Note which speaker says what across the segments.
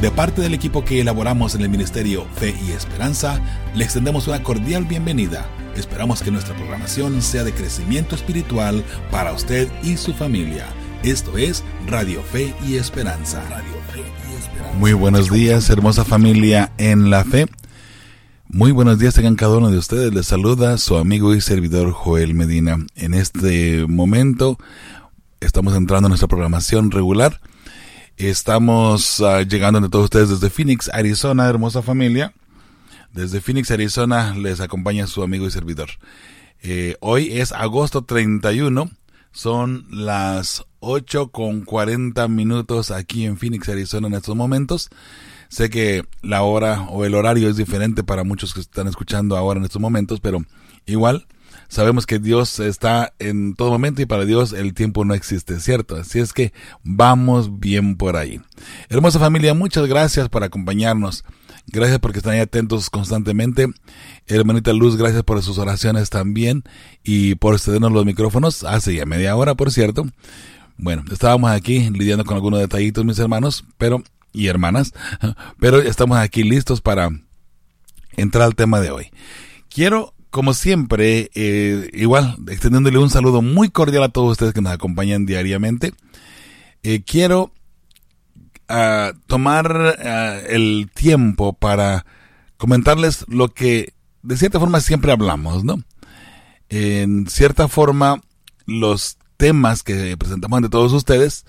Speaker 1: De parte del equipo que elaboramos en el Ministerio Fe y Esperanza, le extendemos una cordial bienvenida. Esperamos que nuestra programación sea de crecimiento espiritual para usted y su familia. Esto es Radio Fe y Esperanza. Radio Fe y Esperanza. Muy buenos días, hermosa familia en la fe. Muy buenos días tengan cada uno de ustedes. Les saluda su amigo y servidor Joel Medina. En este momento estamos entrando en nuestra programación regular. Estamos llegando a todos ustedes desde Phoenix, Arizona, hermosa familia. Desde Phoenix, Arizona, les acompaña su amigo y servidor. Hoy es agosto 31, son las 8:40 aquí en Phoenix, Arizona en estos momentos. Sé que la hora o el horario es diferente para muchos que están escuchando ahora en estos momentos, pero igual sabemos que Dios está en todo momento y para Dios el tiempo no existe, ¿cierto? Así es que vamos bien por ahí. Hermosa familia, muchas gracias por acompañarnos. Gracias porque están ahí atentos constantemente. Hermanita Luz, gracias por sus oraciones también y por cedernos los micrófonos. Hace ya media hora, por cierto. Bueno, estábamos aquí lidiando con algunos detallitos, mis hermanos y hermanas, pero estamos aquí listos para entrar al tema de hoy. Quiero, como siempre, igual, extendiéndole un saludo muy cordial a todos ustedes que nos acompañan diariamente. Quiero tomar el tiempo para comentarles lo que de cierta forma siempre hablamos, ¿no? En cierta forma, los temas que presentamos ante todos ustedes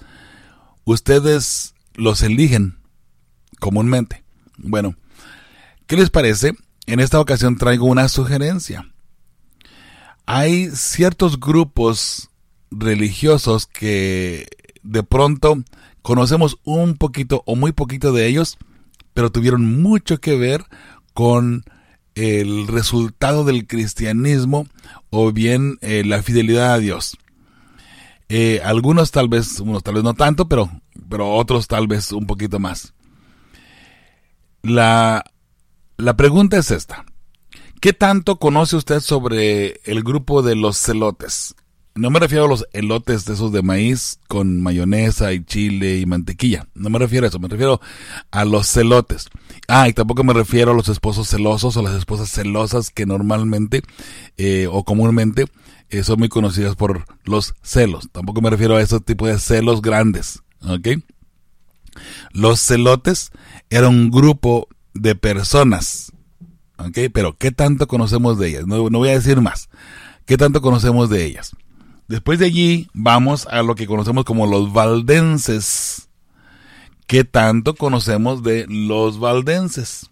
Speaker 1: los eligen comúnmente. Bueno, ¿qué les parece? En esta ocasión traigo una sugerencia. Hay ciertos grupos religiosos que de pronto conocemos un poquito o muy poquito de ellos, pero tuvieron mucho que ver con el resultado del cristianismo o bien la fidelidad a Dios. Algunos tal vez no tanto, pero otros tal vez un poquito más. La pregunta es esta. ¿Qué tanto conoce usted sobre el grupo de los celotes? No me refiero a los elotes de esos de maíz con mayonesa y chile y mantequilla. No me refiero a eso, me refiero a los celotes. Y tampoco me refiero a los esposos celosos o las esposas celosas que normalmente o comúnmente son muy conocidas por los celos. Tampoco me refiero a ese tipo de celos grandes, ¿ok? Los celotes eran un grupo de personas, ¿ok? Pero ¿qué tanto conocemos de ellas? No voy a decir más. ¿Qué tanto conocemos de ellas? Después de allí vamos a lo que conocemos como los valdenses. ¿Qué tanto conocemos de los valdenses?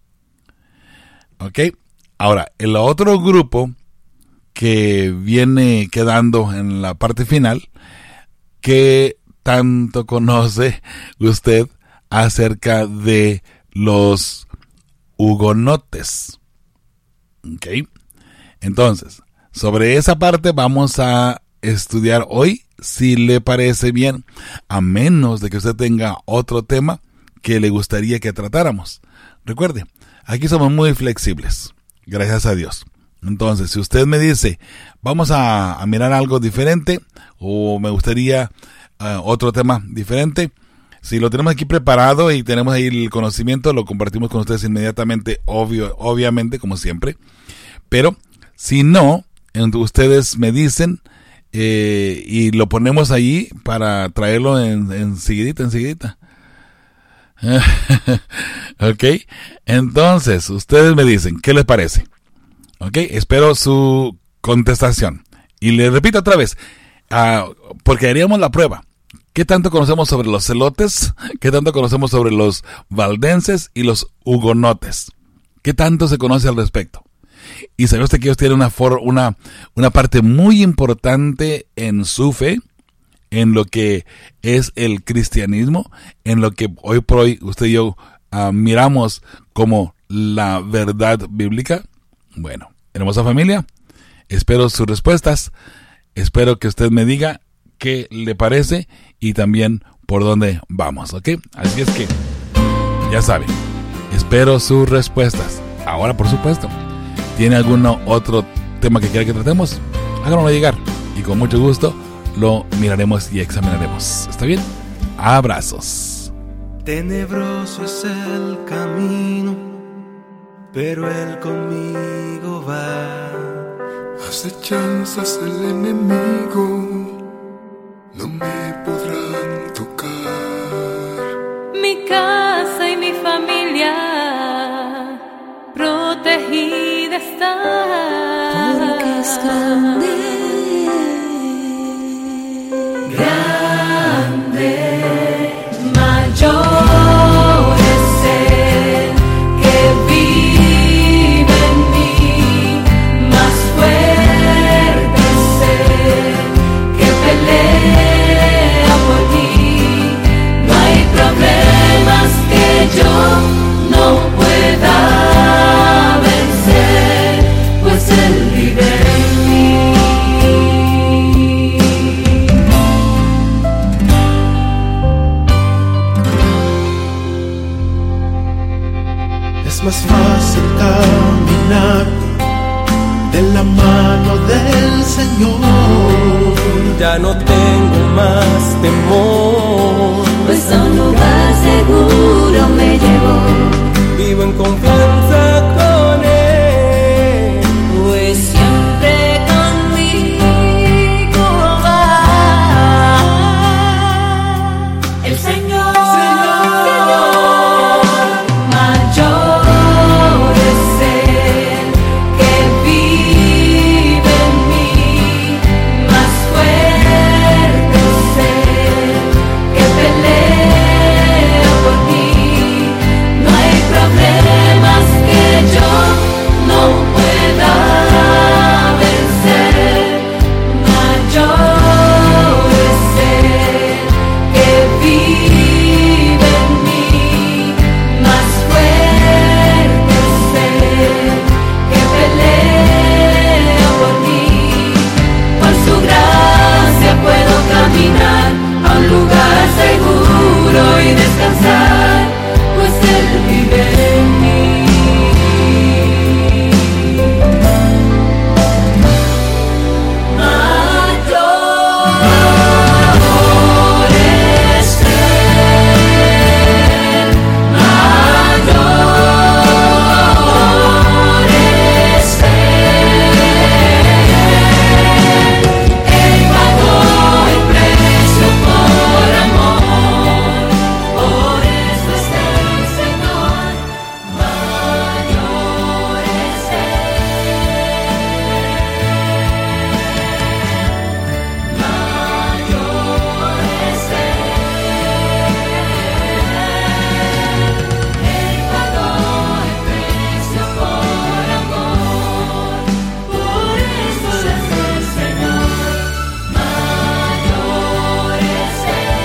Speaker 1: ¿Ok? Ahora, el otro grupo que viene quedando en la parte final, ¿qué tanto conoce usted acerca de los hugonotes? ¿Ok? Entonces, sobre esa parte vamos a estudiar hoy, si le parece bien, a menos de que usted tenga otro tema que le gustaría que tratáramos. Recuerde, aquí somos muy flexibles, gracias a Dios. Entonces, si usted me dice, vamos a mirar algo diferente, o me gustaría otro tema diferente, si lo tenemos aquí preparado y tenemos ahí el conocimiento, lo compartimos con ustedes inmediatamente, obviamente, como siempre. Pero, si no, ustedes me dicen y lo ponemos ahí para traerlo enseguidita. Ok, entonces ustedes me dicen, ¿qué les parece? Ok, espero su contestación. Y le repito otra vez, porque haríamos la prueba. ¿Qué tanto conocemos sobre los celotes? ¿Qué tanto conocemos sobre los valdenses y los hugonotes? ¿Qué tanto se conoce al respecto? Y sabe usted que ellos tienen una parte muy importante en su fe, en lo que es el cristianismo, en lo que hoy por hoy usted y yo miramos como la verdad bíblica. Bueno, hermosa familia, espero sus respuestas, espero que usted me diga qué le parece y también por dónde vamos, ¿ok? Así es que, ya sabe, espero sus respuestas. Ahora, por supuesto, ¿tiene algún otro tema que quiera que tratemos? Háganoslo llegar y con mucho gusto lo miraremos y examinaremos. ¿Está bien? Abrazos.
Speaker 2: Tenebroso es el camino, pero Él conmigo va.
Speaker 3: Acechanzas el enemigo no me podrán tocar.
Speaker 4: Mi casa y mi familia protegida está.
Speaker 5: Porque es grande,
Speaker 4: grande, mayor es Él que vive en mí, más fuerte es Él que pelea por mí. No hay problemas que yo no pueda vencer, pues Él vive en mí.
Speaker 2: Es más fácil caminar de la mano del Señor. Ya no tengo más temor,
Speaker 4: Pues a un lugar seguro me llevó,
Speaker 2: vivo en confianza con Él.
Speaker 4: pues siempre conmigo va. El Señor, mayor es Él que vive en mí, más fuerte es Él que pelea por mí. No hay problemas que yo no pueda vencer. Mayor es Él que vive en mí, más fuerte es Él que pelea por mí. Por su gracia puedo caminar a un lugar seguro y descansar, pues Él vive en mí. Mayor es Él, mayor es Él pagó el precio por amor, por eso es el Señor. Mayor es Él pagó el precio por amor, por eso es el Señor. Mayor es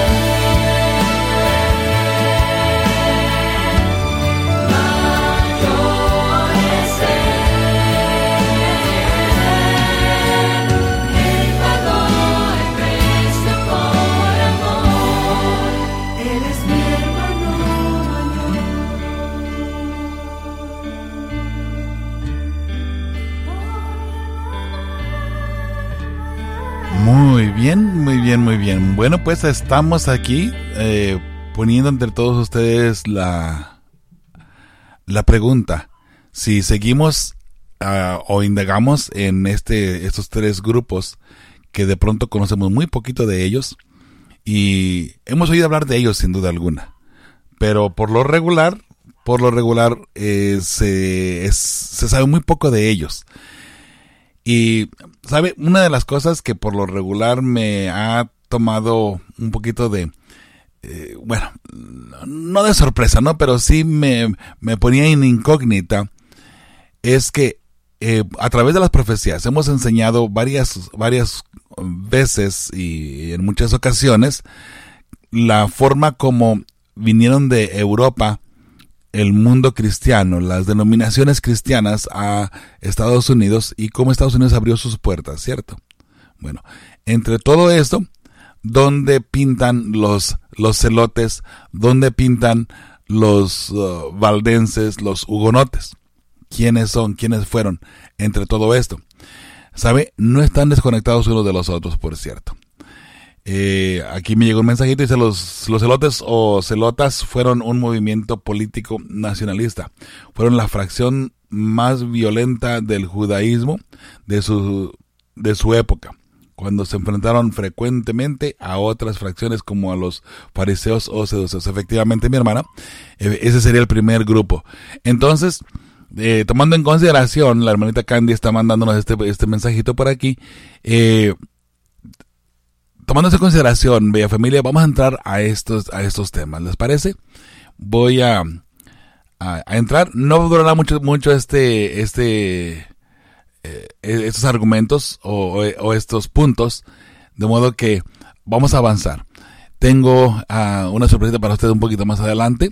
Speaker 4: Él pagó el precio por amor, Él es mi hermano
Speaker 1: Muy bien, muy bien, muy bien. Bueno, pues estamos aquí poniendo entre todos ustedes la pregunta. Si seguimos o indagamos en estos tres grupos que de pronto conocemos muy poquito de ellos y hemos oído hablar de ellos sin duda alguna, pero por lo regular se sabe muy poco de ellos. Y, ¿sabe? Una de las cosas que por lo regular me ha tomado un poquito de, bueno, no de sorpresa, ¿no? Pero sí me ponía en incógnita, es que a través de las profecías hemos enseñado varias veces y en muchas ocasiones la forma como vinieron de Europa el mundo cristiano, las denominaciones cristianas a Estados Unidos y cómo Estados Unidos abrió sus puertas, ¿cierto? Bueno, entre todo esto, ¿dónde pintan los celotes? ¿Dónde pintan los valdenses, los hugonotes? ¿Quiénes son? ¿Quiénes fueron? Entre todo esto, ¿sabe? No están desconectados unos de los otros, por cierto. Aquí me llegó un mensajito y dice, los celotes o celotas fueron un movimiento político nacionalista. Fueron la fracción más violenta del judaísmo de su época, cuando se enfrentaron frecuentemente a otras fracciones como a los fariseos o seduceos. Efectivamente, mi hermana, ese sería el primer grupo. Entonces, tomando en consideración, la hermanita Candy está mandándonos este mensajito por aquí, tomando en consideración, bella familia, vamos a entrar a estos temas, ¿les parece? Voy a entrar, no durará mucho estos argumentos o estos puntos, de modo que vamos a avanzar. Tengo una sorpresita para ustedes un poquito más adelante.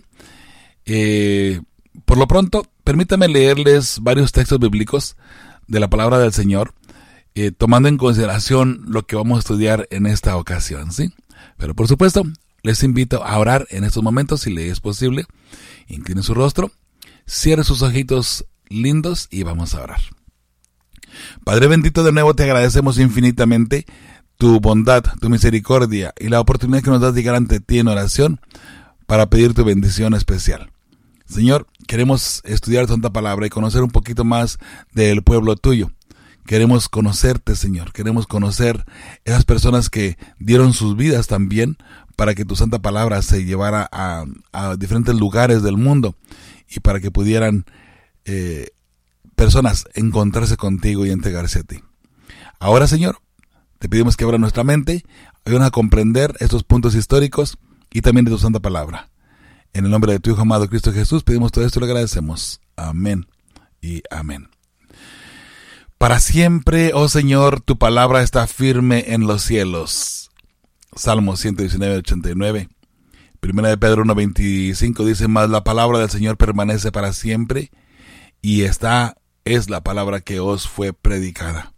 Speaker 1: Por lo pronto, permítanme leerles varios textos bíblicos de la palabra del Señor, tomando en consideración lo que vamos a estudiar en esta ocasión, ¿sí? Pero por supuesto, les invito a orar en estos momentos, si le es posible. Incline su rostro, cierre sus ojitos lindos y vamos a orar. Padre bendito, de nuevo te agradecemos infinitamente tu bondad, tu misericordia y la oportunidad que nos das de llegar ante ti en oración para pedir tu bendición especial. Señor, queremos estudiar tu santa palabra y conocer un poquito más del pueblo tuyo. Queremos conocerte, Señor. Queremos conocer esas personas que dieron sus vidas también para que tu santa palabra se llevara a diferentes lugares del mundo y para que pudieran personas encontrarse contigo y entregarse a ti. Ahora, Señor, te pedimos que abra nuestra mente, ayúdanos a comprender estos puntos históricos y también de tu santa palabra. En el nombre de tu Hijo amado Cristo Jesús pedimos todo esto y lo agradecemos. Amén y amén. Para siempre, oh Señor, tu palabra está firme en los cielos. Salmo 119, 89. Primera de Pedro 1:25 dice, mas la palabra del Señor permanece para siempre, y esta es la palabra que os fue predicada.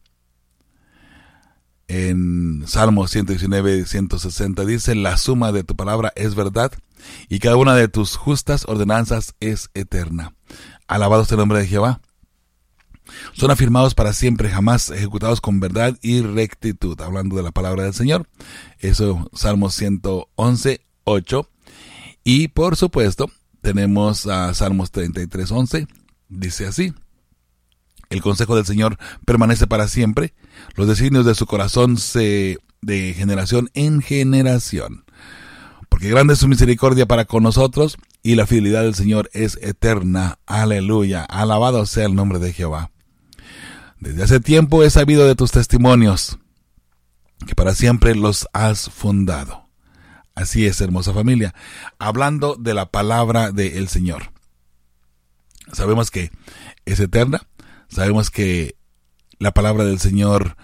Speaker 1: En Salmo 119, 160 dice, la suma de tu palabra es verdad, y cada una de tus justas ordenanzas es eterna. Alabado sea el nombre de Jehová. Son afirmados para siempre, jamás ejecutados con verdad y rectitud. Hablando de la palabra del Señor. Eso, Salmo 111, 8. Y por supuesto, tenemos a Salmos 33, 11. Dice así: el consejo del Señor permanece para siempre, los designios de su corazón de generación en generación. Porque grande es su misericordia para con nosotros, y la fidelidad del Señor es eterna. Aleluya. Alabado sea el nombre de Jehová. Desde hace tiempo he sabido de tus testimonios, que para siempre los has fundado. Así es, hermosa familia, hablando de la palabra del Señor. Sabemos que es eterna, sabemos que la palabra del Señor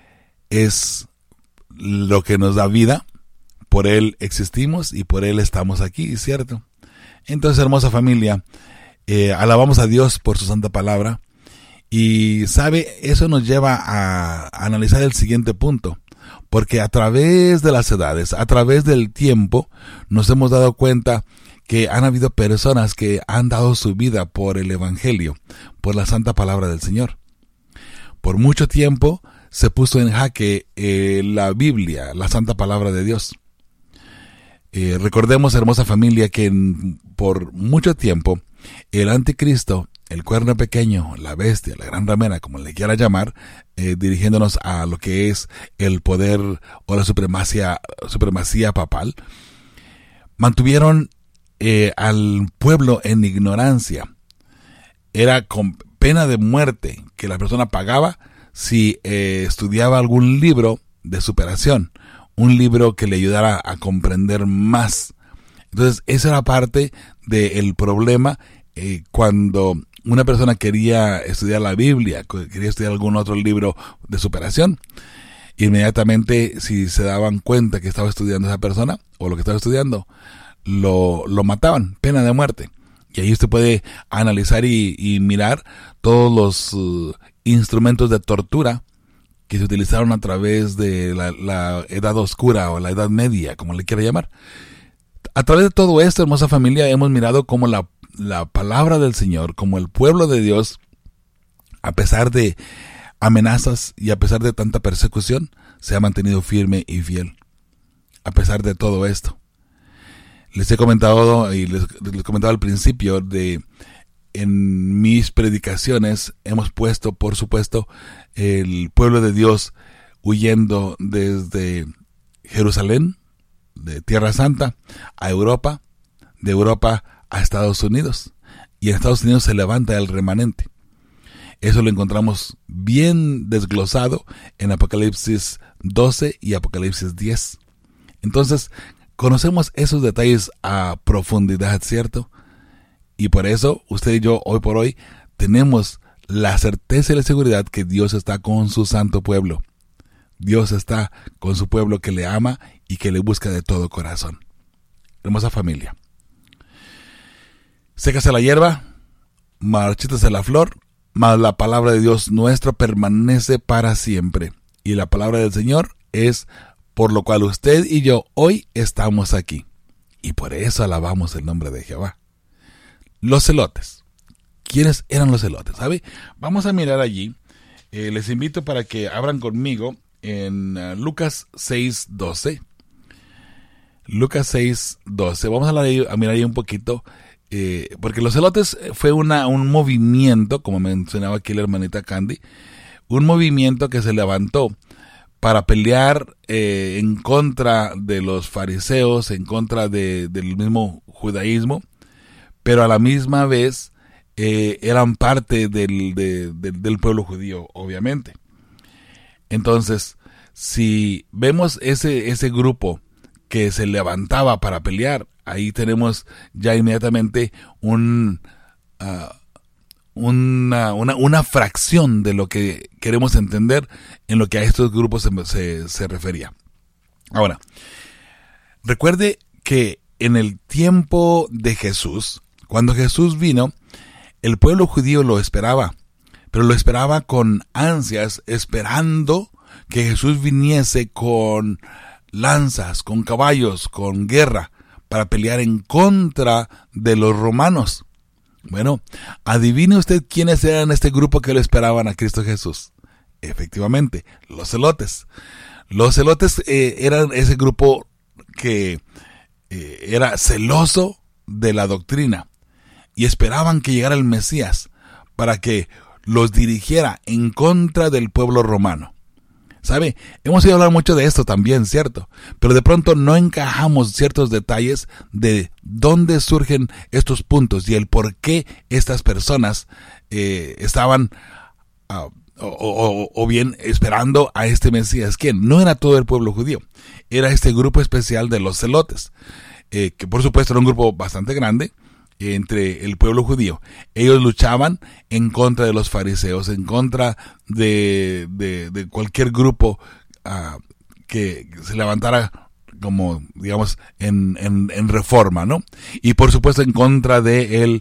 Speaker 1: es lo que nos da vida, por Él existimos y por Él estamos aquí, ¿cierto? Entonces, hermosa familia, alabamos a Dios por su santa palabra. Y sabe, eso nos lleva a analizar el siguiente punto, porque a través de las edades, a través del tiempo, nos hemos dado cuenta que han habido personas que han dado su vida por el Evangelio, por la santa palabra del Señor. Por mucho tiempo se puso en jaque la Biblia, la santa palabra de Dios. Recordemos, hermosa familia, que por mucho tiempo el anticristo, el cuerno pequeño, la bestia, la gran ramera, como le quiera llamar, dirigiéndonos a lo que es el poder o la supremacía papal, mantuvieron al pueblo en ignorancia. Era con pena de muerte que la persona pagaba si estudiaba algún libro de superación, un libro que le ayudara a comprender más. Entonces, esa era parte del problema cuando una persona quería estudiar la Biblia, quería estudiar algún otro libro de superación. Inmediatamente, si se daban cuenta que estaba estudiando esa persona o lo que estaba estudiando, lo mataban, pena de muerte. Y ahí usted puede analizar y mirar todos los instrumentos de tortura que se utilizaron a través de la Edad Oscura o la Edad Media, como le quiera llamar. A través de todo esto, hermosa familia, hemos mirado cómo la palabra del Señor, como el pueblo de Dios, a pesar de amenazas y a pesar de tanta persecución, se ha mantenido firme y fiel. a pesar de todo esto. Les he comentado y les comentaba al principio de en mis predicaciones hemos puesto, por supuesto, el pueblo de Dios huyendo desde Jerusalén, de Tierra Santa, a Europa, de Europa a Estados Unidos. Y en Estados Unidos se levanta el remanente. Eso lo encontramos bien desglosado en Apocalipsis 12 y Apocalipsis 10. Entonces, conocemos esos detalles a profundidad, ¿cierto? Y por eso, usted y yo, hoy por hoy, tenemos la certeza y la seguridad que Dios está con su santo pueblo. Dios está con su pueblo que le ama y que le busca de todo corazón. Hermosa familia. Sécase la hierba, marchítase la flor, mas la palabra de Dios nuestro permanece para siempre. Y la palabra del Señor es por lo cual usted y yo hoy estamos aquí. Y por eso alabamos el nombre de Jehová. Los celotes. ¿Quiénes eran los celotes? ¿Sabe? Vamos a mirar allí. Les invito para que abran conmigo en Lucas 6:12. Lucas 6:12. Vamos a mirar ahí un poquito. Porque los celotes fue un movimiento, como mencionaba aquí la hermanita Candy, un movimiento que se levantó para pelear en contra de los fariseos, en contra del mismo judaísmo, pero a la misma vez eran parte del pueblo judío, obviamente. Entonces, si vemos ese grupo que se levantaba para pelear, ahí tenemos ya inmediatamente una fracción de lo que queremos entender en lo que a estos grupos se refería. Ahora, recuerde que en el tiempo de Jesús, cuando Jesús vino, el pueblo judío lo esperaba, pero lo esperaba con ansias, esperando que Jesús viniese con lanzas, con caballos, con guerra, para pelear en contra de los romanos. Bueno, adivine usted quiénes eran este grupo que lo esperaban a Cristo Jesús. Efectivamente, los celotes. Los celotes eran ese grupo que era celoso de la doctrina y esperaban que llegara el Mesías para que los dirigiera en contra del pueblo romano. ¿Sabe? Hemos oído hablar mucho de esto también, ¿cierto? Pero de pronto no encajamos ciertos detalles de dónde surgen estos puntos y el por qué estas personas estaban o bien esperando a este Mesías. ¿Quién? No era todo el pueblo judío, era este grupo especial de los celotes, que por supuesto era un grupo bastante grande entre el pueblo judío. Ellos luchaban en contra de los fariseos, en contra de cualquier grupo que se levantara como, digamos, en reforma, ¿no? Y por supuesto en contra del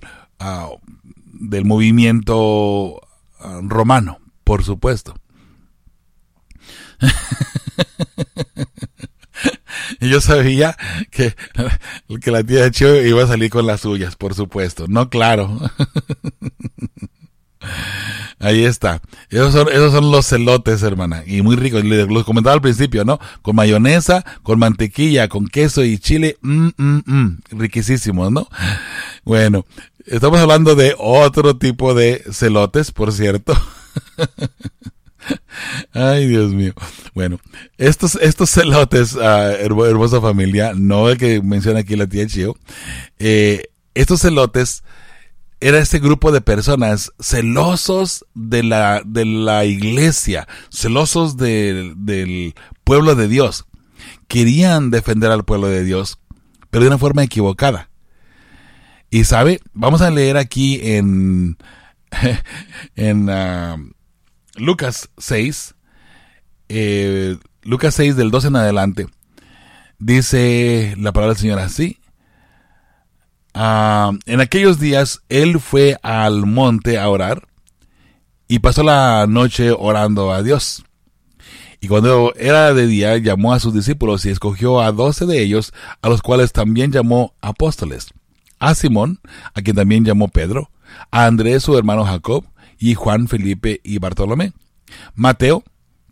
Speaker 1: movimiento romano, por supuesto. Y yo sabía que la tía Chio iba a salir con las suyas, por supuesto. No, claro. Ahí está. Esos son los celotes, hermana. Y muy ricos. Los comentaba al principio, ¿no? Con mayonesa, con mantequilla, con queso y chile. Riquísimos, ¿no? Bueno, estamos hablando de otro tipo de celotes, por cierto. Ay, Dios mío. Bueno, estos celotes, hermosa familia, no el que menciona aquí la tía Chio, estos celotes era este grupo de personas celosos de la iglesia, celosos del pueblo de Dios. Querían defender al pueblo de Dios, pero de una forma equivocada. Y sabe, vamos a leer aquí en Lucas 6, Lucas 6 del 12 en adelante, dice la palabra del Señor así: en aquellos días él fue al monte a orar y pasó la noche orando a Dios. Y cuando era de día llamó a sus discípulos y escogió a 12 de ellos, a los cuales también llamó apóstoles: a Simón, a quien también llamó Pedro, a Andrés su hermano Jacob, y Juan, Felipe y Bartolomé, Mateo,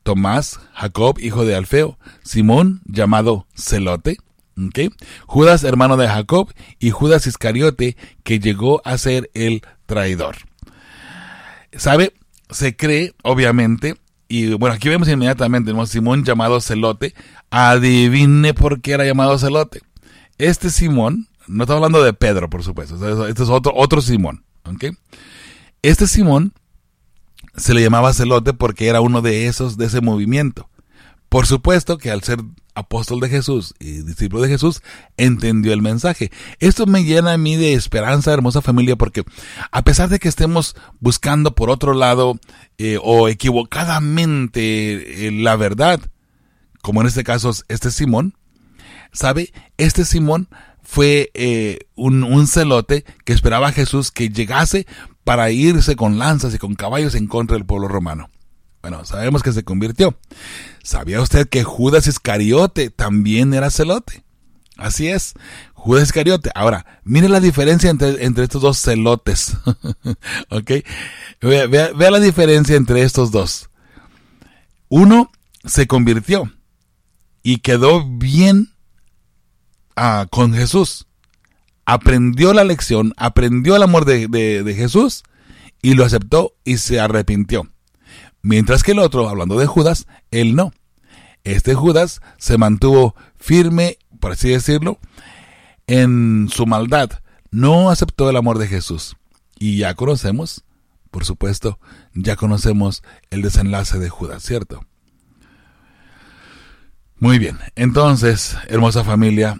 Speaker 1: Tomás, Jacob, hijo de Alfeo, Simón, llamado Celote, ¿okay? Judas, hermano de Jacob, y Judas Iscariote, que llegó a ser el traidor. ¿Sabe? Se cree, obviamente, y bueno, aquí vemos inmediatamente, ¿no? Simón, llamado Celote. Adivine por qué era llamado Celote. Este Simón, no estamos hablando de Pedro, por supuesto, este es otro Simón, ¿okay? Este Simón se le llamaba Celote porque era uno de ese movimiento. Por supuesto que al ser apóstol de Jesús y discípulo de Jesús, entendió el mensaje. Esto me llena a mí de esperanza, hermosa familia, porque a pesar de que estemos buscando por otro lado o equivocadamente la verdad, como en este caso este Simón, ¿sabe? Este Simón fue un celote que esperaba a Jesús que llegase para irse con lanzas y con caballos en contra del pueblo romano. Bueno, sabemos que se convirtió. ¿Sabía usted que Judas Iscariote también era celote? Así es, Judas Iscariote. Ahora, mire la diferencia entre estos dos celotes. ¿Ok? Vea la diferencia entre estos dos. Uno se convirtió y quedó bien con Jesús. Aprendió la lección, aprendió el amor de Jesús y lo aceptó y se arrepintió. Mientras que el otro, hablando de Judas, él no. Este Judas se mantuvo firme, por así decirlo, en su maldad. No aceptó el amor de Jesús. Y ya conocemos, por supuesto, ya conocemos el desenlace de Judas, ¿cierto? Muy bien, entonces, hermosa familia,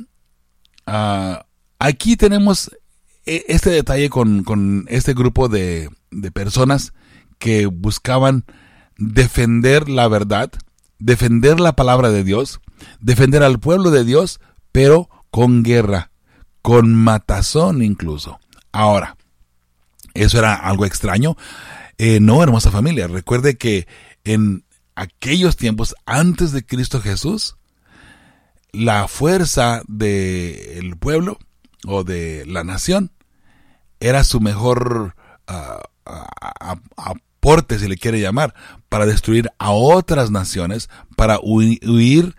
Speaker 1: aquí tenemos este detalle con este grupo de personas que buscaban defender la verdad, defender la palabra de Dios, defender al pueblo de Dios, pero con guerra, con matazón incluso. Ahora, ¿eso era algo extraño? No, hermosa familia, recuerde que en aquellos tiempos, antes de Cristo Jesús, la fuerza del pueblo o de la nación era su mejor aporte, si le quiere llamar, para destruir a otras naciones, para huir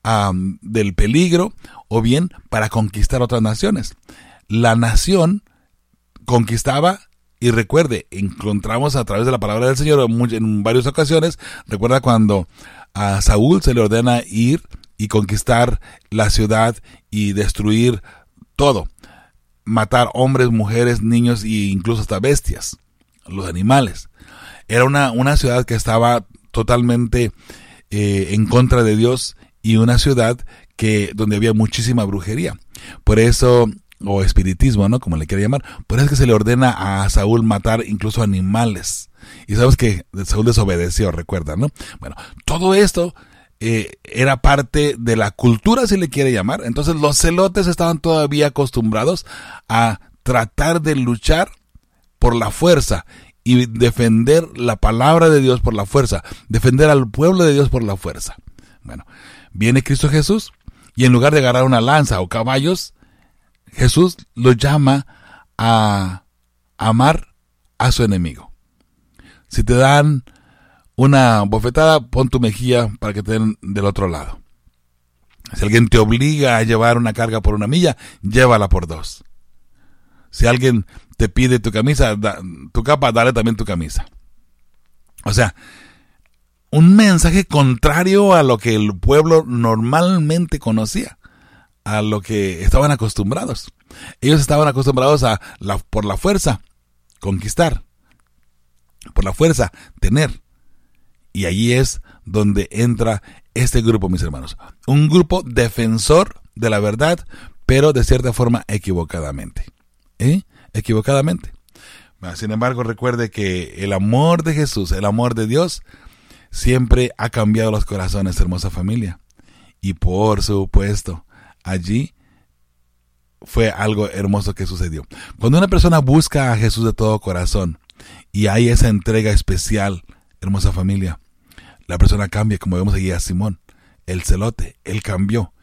Speaker 1: del peligro o bien para conquistar otras naciones. La nación conquistaba, y recuerde, encontramos a través de la palabra del Señor en varias ocasiones, recuerda cuando a Saúl se le ordena ir y conquistar la ciudad y destruir todo, matar hombres, mujeres, niños e incluso hasta bestias, los animales. Era una ciudad que estaba totalmente en contra de Dios y una ciudad donde había muchísima brujería. Por eso, o espiritismo, ¿no? Como le quiera llamar. Por eso es que se le ordena a Saúl matar incluso animales. Y sabes que Saúl desobedeció, recuerda, ¿no? Bueno, todo esto era parte de la cultura, si le quiere llamar. Entonces los celotes estaban todavía acostumbrados a tratar de luchar por la fuerza y defender la palabra de Dios por la fuerza, defender al pueblo de Dios por la fuerza. Bueno, viene Cristo Jesús y en lugar de agarrar una lanza o caballos, Jesús lo llama a amar a su enemigo. Si te dan una bofetada, pon tu mejilla para que te den del otro lado. Si alguien te obliga a llevar una carga por 1 milla, llévala por 2. Si alguien te pide tu camisa, tu capa, dale también tu camisa. O sea, un mensaje contrario a lo que el pueblo normalmente conocía, a lo que estaban acostumbrados. Ellos estaban acostumbrados por la fuerza, conquistar, por la fuerza, tener. Y allí es donde entra este grupo, mis hermanos. Un grupo defensor de la verdad, pero de cierta forma equivocadamente. Equivocadamente. Sin embargo, recuerde que el amor de Jesús, el amor de Dios, siempre ha cambiado los corazones, hermosa familia. Y por supuesto, allí fue algo hermoso que sucedió. Cuando una persona busca a Jesús de todo corazón y hay esa entrega especial, hermosa familia, la persona cambia, como vemos aquí a Simón, el celote. Él cambió.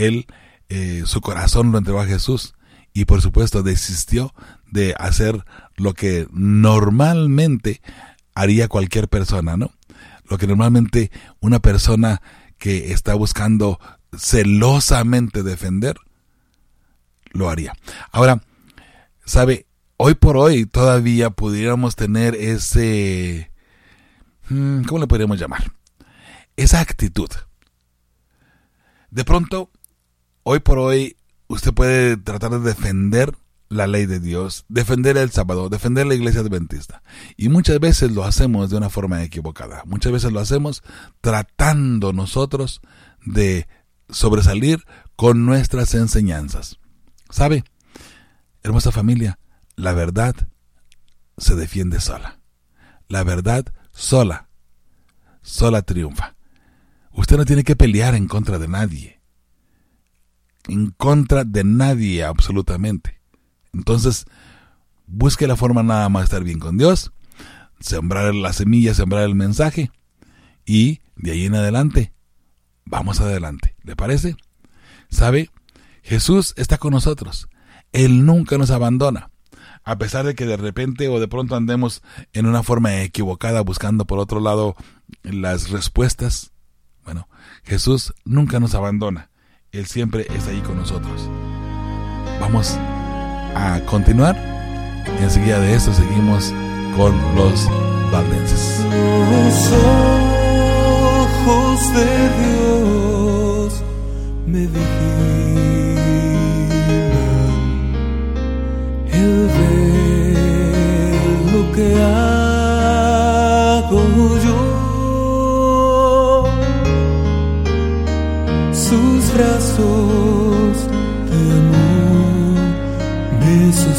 Speaker 1: Su corazón lo entregó a Jesús. Y por supuesto desistió de hacer lo que normalmente haría cualquier persona, ¿no? lo que normalmente una persona que está buscando celosamente defender lo haría. Ahora, ¿sabe? Hoy por hoy todavía pudiéramos tener ese, ¿cómo le podríamos llamar? Esa actitud. De pronto, hoy por hoy, usted puede tratar de defender la ley de Dios, defender el sábado, defender la iglesia adventista. Y muchas veces lo hacemos de una forma equivocada. Muchas veces lo hacemos tratando nosotros de sobresalir con nuestras enseñanzas. ¿Sabe? Hermosa familia, la verdad se defiende sola. La verdad sola triunfa. Usted no tiene que pelear en contra de nadie. En contra de nadie, absolutamente. Entonces, busque la forma nada más de estar bien con Dios, sembrar la semilla, sembrar el mensaje, y de ahí en adelante, vamos adelante. ¿Le parece? ¿Sabe? Jesús está con nosotros. Él nunca nos abandona. A pesar de que de repente o de pronto andemos en una forma equivocada buscando por otro lado las respuestas, bueno, Jesús nunca nos abandona. Él siempre está ahí con nosotros. Vamos a continuar. Enseguida de esto seguimos con los valdenses.
Speaker 2: Los ojos de Dios me vigilan. Él ve lo que hago yo. Sus brazos de amor me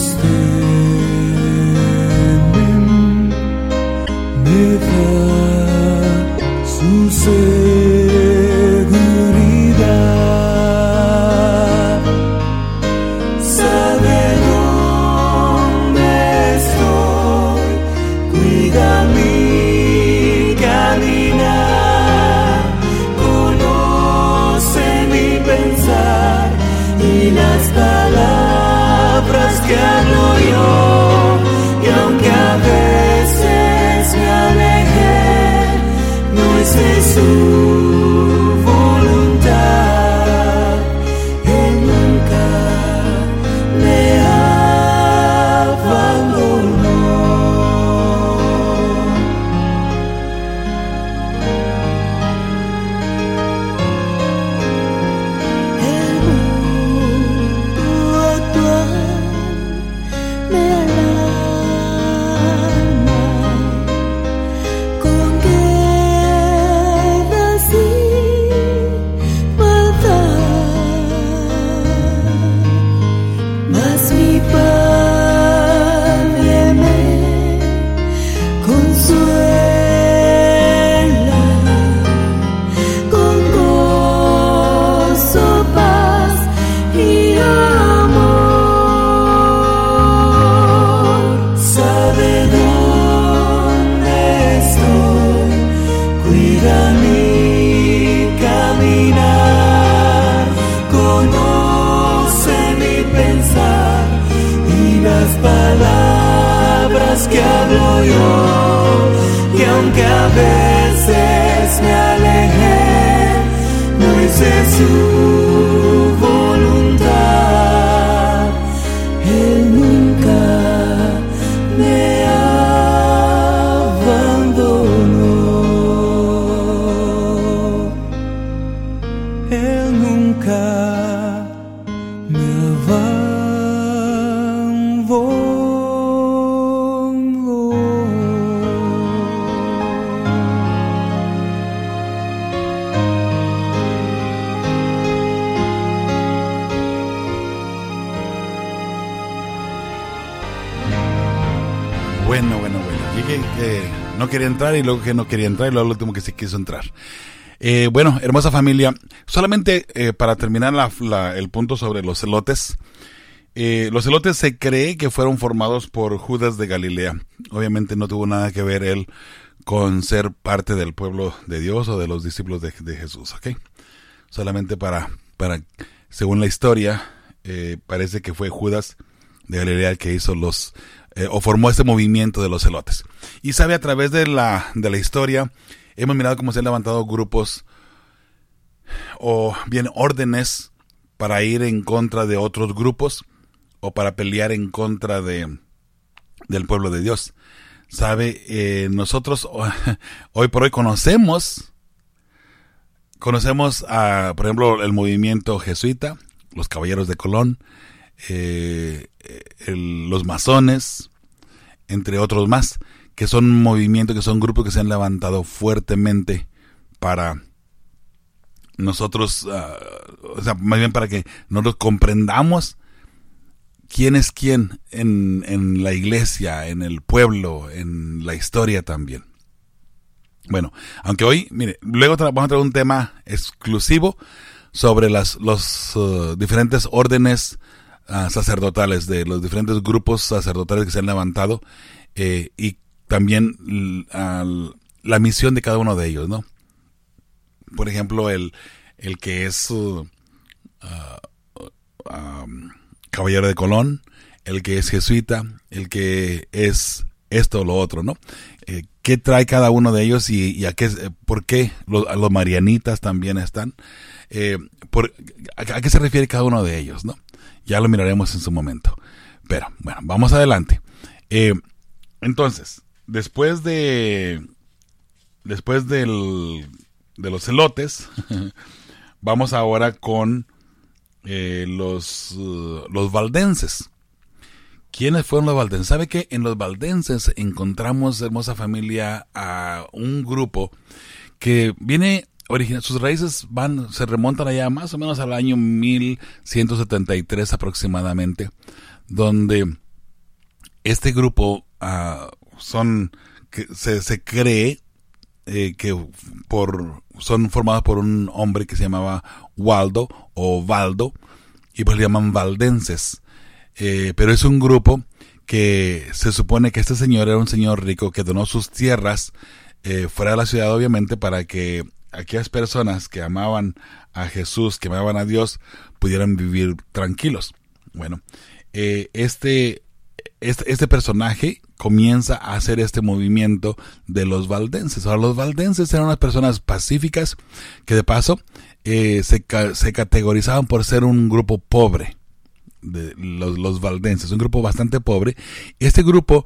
Speaker 2: sostienen, me da su seguridad. Sabe dónde estoy, cuida mi caminar, conoce mi pensar y las palabras que hablo yo, y aunque a veces me aleje, no es de su voluntad. Él nunca me abandonó. El mundo actual me alarma, con guerras y maldad, mas mi Padre me consuela con gozo, paz y amor. Sabe dónde estoy, cuida mi caminar, conoce mi pensar y las palabras que hablo yo, que aunque a veces me aleje, no es de su voluntad. Él nunca me abandonó. Él nunca me
Speaker 1: Bueno. Llegué que no quería entrar y luego que no quería entrar y luego lo último que sí quiso entrar. Bueno, hermosa familia, solamente para terminar el punto sobre los celotes. Los celotes se cree que fueron formados por Judas de Galilea. Obviamente no tuvo nada que ver él con ser parte del pueblo de Dios o de los discípulos de Jesús, ¿ok? Solamente para según la historia, parece que fue Judas de Galilea el que hizo o formó este movimiento de los celotes. Y sabe, a través de la historia, hemos mirado cómo se han levantado grupos o bien órdenes para ir en contra de otros grupos o para pelear en contra del pueblo de Dios. Sabe, nosotros hoy por hoy conocemos por ejemplo, el movimiento jesuita, los caballeros de Colón, los masones, entre otros más, que son movimientos, que son grupos que se han levantado fuertemente para nosotros, o sea, más bien para que nosotros comprendamos quién es quién en la iglesia, en el pueblo, en la historia también. Bueno, aunque hoy, mire, luego vamos a traer un tema exclusivo sobre los diferentes órdenes sacerdotales, de los diferentes grupos sacerdotales que se han levantado, y también la misión de cada uno de ellos, ¿no? Por ejemplo, el que es caballero de Colón, el que es jesuita, el que es esto o lo otro, ¿no? ¿Qué trae cada uno de ellos y a qué, por qué los marianitas también están? ¿A qué se refiere cada uno de ellos, no? Ya lo miraremos en su momento. Pero, bueno, vamos adelante. Entonces, después de los celotes, vamos ahora con los valdenses. ¿Quiénes fueron los valdenses? ¿Sabe que en los valdenses encontramos, hermosa familia, a un grupo que viene sus raíces se remontan allá más o menos al año 1173 aproximadamente, donde este grupo se cree que son formados por un hombre que se llamaba Waldo o Valdo, y pues le llaman valdenses. Pero es un grupo que se supone que este señor era un señor rico que donó sus tierras fuera de la ciudad, obviamente, para que aquellas personas que amaban a Jesús, que amaban a Dios, pudieran vivir tranquilos. Bueno, este personaje comienza a hacer este movimiento de los valdenses. Ahora, los valdenses eran unas personas pacíficas que, de paso, se categorizaban por ser un grupo pobre. De los valdenses, un grupo bastante pobre. Este grupo,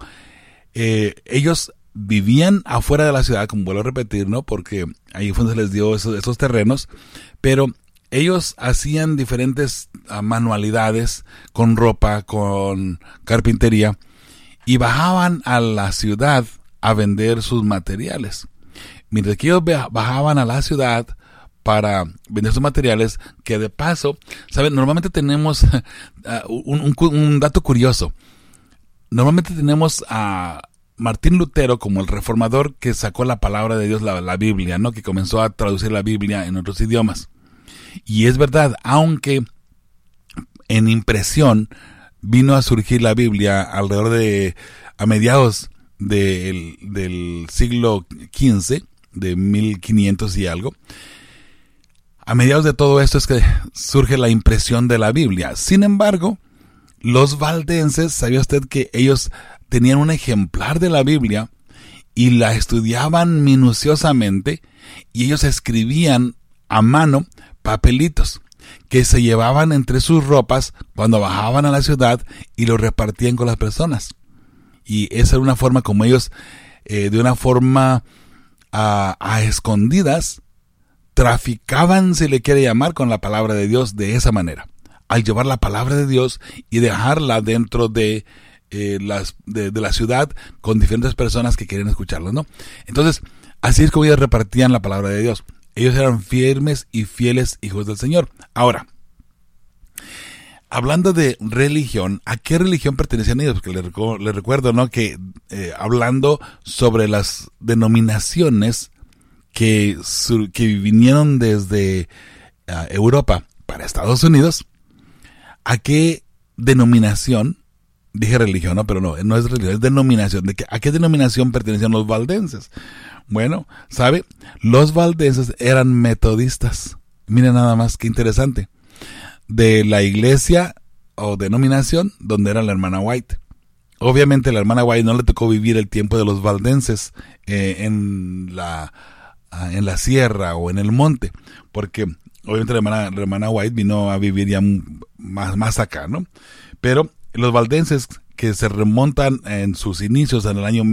Speaker 1: ellos vivían afuera de la ciudad, como vuelvo a repetir, ¿no? Porque ahí fue donde se les dio esos terrenos, pero ellos hacían diferentes manualidades con ropa, con carpintería, y bajaban a la ciudad a vender sus materiales. Mientras que ellos bajaban a la ciudad para vender sus materiales, que de paso, ¿saben? Normalmente tenemos un dato curioso. Normalmente tenemos a Martín Lutero como el reformador que sacó la palabra de Dios, la Biblia, ¿no? Que comenzó a traducir la Biblia en otros idiomas. Y es verdad, aunque en impresión vino a surgir la Biblia a mediados del siglo XV, de 1500 y algo. A mediados de todo esto es que surge la impresión de la Biblia. Sin embargo, los valdenses, ¿sabía usted que ellos tenían un ejemplar de la Biblia y la estudiaban minuciosamente, y ellos escribían a mano papelitos que se llevaban entre sus ropas cuando bajaban a la ciudad y los repartían con las personas? Y esa era una forma como ellos, de una forma a escondidas, traficaban, si le quiere llamar, con la palabra de Dios de esa manera, al llevar la palabra de Dios y dejarla dentro de la ciudad con diferentes personas que querían escucharlo, ¿no? Entonces, así es como ellos repartían la palabra de Dios. Ellos eran firmes y fieles hijos del Señor. Ahora, hablando de religión, ¿a qué religión pertenecían ellos? Porque les recuerdo, ¿no? Que hablando sobre las denominaciones que vinieron desde Europa para Estados Unidos, ¿a qué denominación? Dije religión, ¿no? Pero no es religión, es denominación. ¿A qué denominación pertenecían los valdenses? Bueno, ¿sabe? Los valdenses eran metodistas. Miren nada más, qué interesante. De la iglesia o denominación donde era la hermana White. Obviamente la hermana White no le tocó vivir el tiempo de los valdenses en la en la sierra o en el monte, porque obviamente la hermana White vino a vivir ya más acá, ¿no? Pero los valdenses que se remontan en sus inicios en el año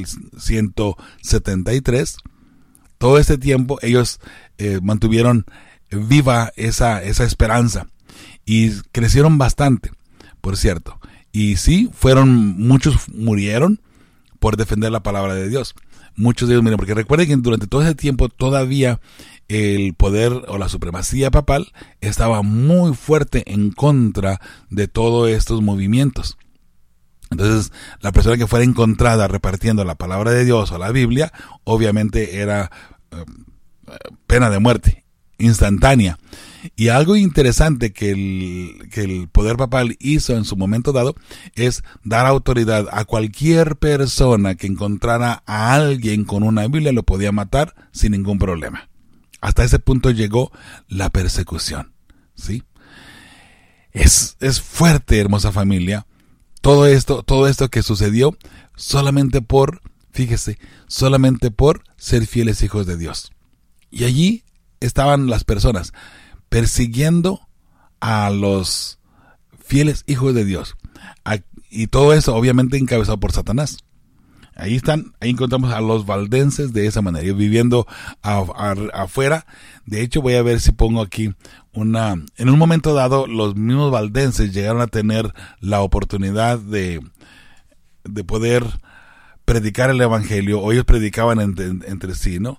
Speaker 1: 1173, todo este tiempo ellos mantuvieron viva esa esperanza y crecieron bastante, por cierto. Y sí, muchos murieron por defender la palabra de Dios. Muchos de ellos murieron, porque recuerden que durante todo ese tiempo todavía el poder o la supremacía papal estaba muy fuerte en contra de todos estos movimientos. Entonces, la persona que fuera encontrada repartiendo la palabra de Dios o la Biblia, obviamente era pena de muerte, instantánea. Y algo interesante que el poder papal hizo en su momento dado es dar autoridad a cualquier persona que encontrara a alguien con una Biblia, lo podía matar sin ningún problema. Hasta ese punto llegó la persecución, ¿sí? Es fuerte, hermosa familia. Todo esto que sucedió solamente por ser fieles hijos de Dios. Y allí estaban las personas persiguiendo a los fieles hijos de Dios. Y todo eso obviamente encabezado por Satanás. Ahí encontramos a los valdenses de esa manera, viviendo afuera. De hecho, voy a ver si pongo aquí en un momento dado, los mismos valdenses llegaron a tener la oportunidad de poder predicar el evangelio, o ellos predicaban entre sí, ¿no?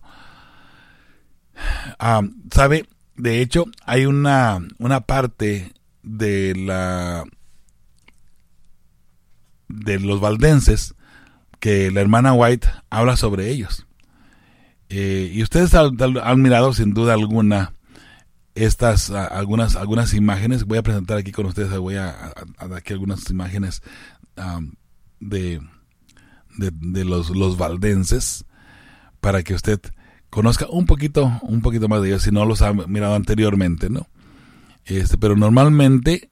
Speaker 1: ¿Sabe? De hecho, hay una parte de los valdenses que la hermana White habla sobre ellos. Y ustedes han mirado sin duda alguna algunas imágenes. Voy a presentar aquí con ustedes, voy a dar aquí algunas imágenes de los valdenses para que usted conozca un poquito más de ellos si no los ha mirado anteriormente, ¿no? Pero normalmente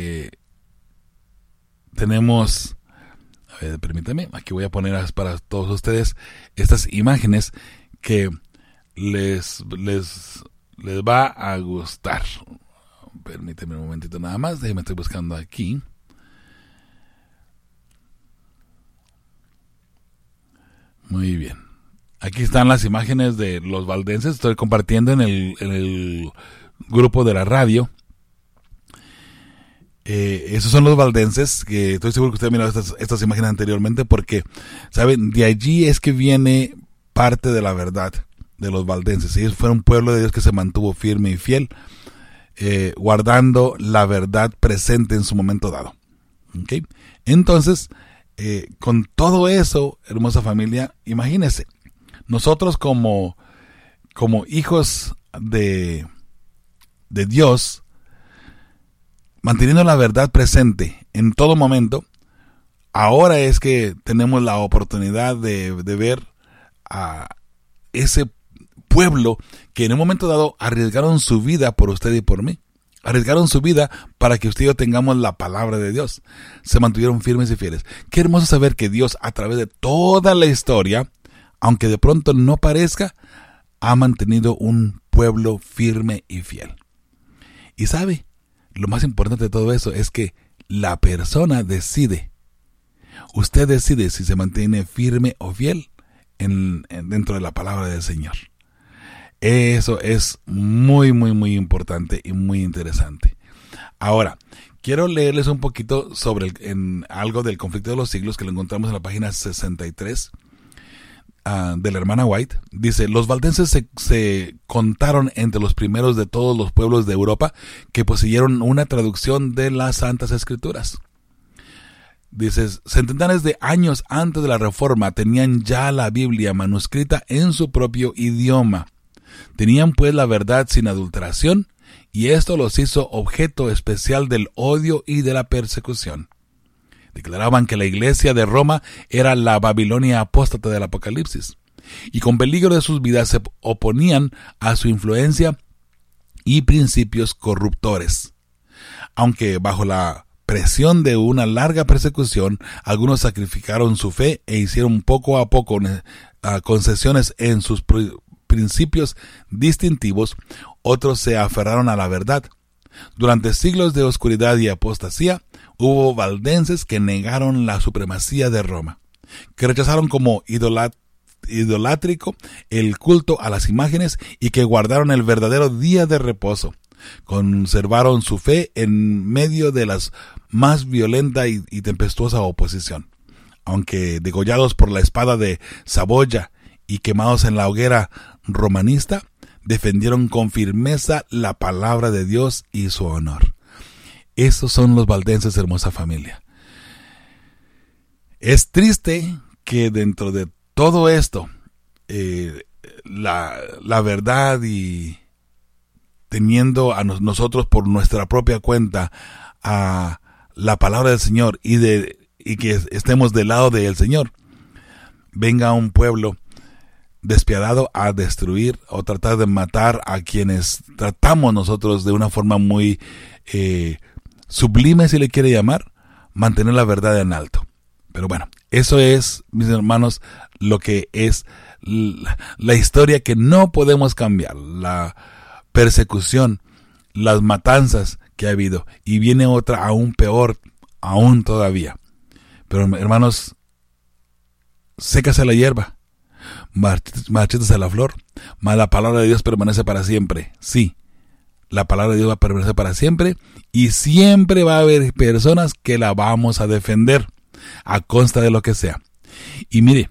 Speaker 1: tenemos, a ver, permítame, aquí voy a poner para todos ustedes estas imágenes que les va a gustar. Permíteme un momentito nada más, déjeme, estoy buscando aquí. Muy bien. Aquí están las imágenes de los valdenses. Estoy compartiendo en el grupo de la radio. Esos son los valdenses, que estoy seguro que usted ha mirado estas imágenes anteriormente, porque, ¿saben? De allí es que viene parte de la verdad de los valdenses. Ellos fueron un pueblo de Dios que se mantuvo firme y fiel, guardando la verdad presente en su momento dado. ¿Okay? Entonces, con todo eso, hermosa familia, imagínense, nosotros como hijos de Dios, manteniendo la verdad presente en todo momento, ahora es que tenemos la oportunidad de ver a ese pueblo que en un momento dado arriesgaron su vida por usted y por mí. Arriesgaron su vida para que usted y yo tengamos la palabra de Dios. Se mantuvieron firmes y fieles. Qué hermoso saber que Dios, a través de toda la historia, aunque de pronto no parezca, ha mantenido un pueblo firme y fiel. Y sabe, lo más importante de todo eso es que la persona decide. Usted decide si se mantiene firme o fiel dentro de la palabra del Señor. Eso es muy, muy, muy importante y muy interesante. Ahora, quiero leerles un poquito sobre algo del conflicto de los siglos, que lo encontramos en la página 63 de la hermana White. Dice: los valdenses se contaron entre los primeros de todos los pueblos de Europa que poseyeron una traducción de las Santas Escrituras. Dice: centenares de años antes de la Reforma tenían ya la Biblia manuscrita en su propio idioma. Tenían pues la verdad sin adulteración, y esto los hizo objeto especial del odio y de la persecución. Declaraban que la iglesia de Roma era la Babilonia apóstata del Apocalipsis, y con peligro de sus vidas se oponían a su influencia y principios corruptores. Aunque bajo la presión de una larga persecución, algunos sacrificaron su fe e hicieron poco a poco concesiones en sus principios distintivos, otros se aferraron a la verdad. Durante siglos de oscuridad y apostasía, hubo valdenses que negaron la supremacía de Roma, que rechazaron como idolátrico el culto a las imágenes y que guardaron el verdadero día de reposo. Conservaron su fe en medio de la más violenta y tempestuosa oposición. Aunque degollados por la espada de Saboya y quemados en la hoguera romanista, defendieron con firmeza la palabra de Dios y su honor. Esos son los valdenses, hermosa familia. Es triste que dentro de todo esto, la verdad y teniendo a nosotros por nuestra propia cuenta a la palabra del Señor y que estemos del lado del Señor, venga un pueblo despiadado a destruir o tratar de matar a quienes tratamos nosotros de una forma muy sublime, si le quiere llamar, mantener la verdad en alto. Pero bueno, eso es, mis hermanos, lo que es la historia que no podemos cambiar, la persecución, las matanzas que ha habido, y viene otra aún peor, aún todavía. Pero hermanos, sécase la hierba, marchítese la flor, mas la palabra de Dios permanece para siempre. Sí, la palabra de Dios va a permanecer para siempre, y siempre va a haber personas que la vamos a defender, a consta de lo que sea. Y mire,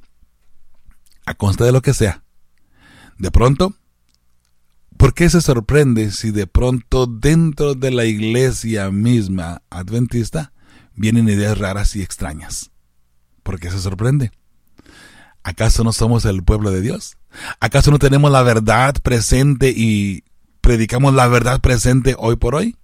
Speaker 1: a consta de lo que sea, de pronto, ¿por qué se sorprende si de pronto dentro de la iglesia misma adventista vienen ideas raras y extrañas? ¿Por qué se sorprende? ¿Acaso no somos el pueblo de Dios? ¿Acaso no tenemos la verdad presente y predicamos la verdad presente hoy por hoy?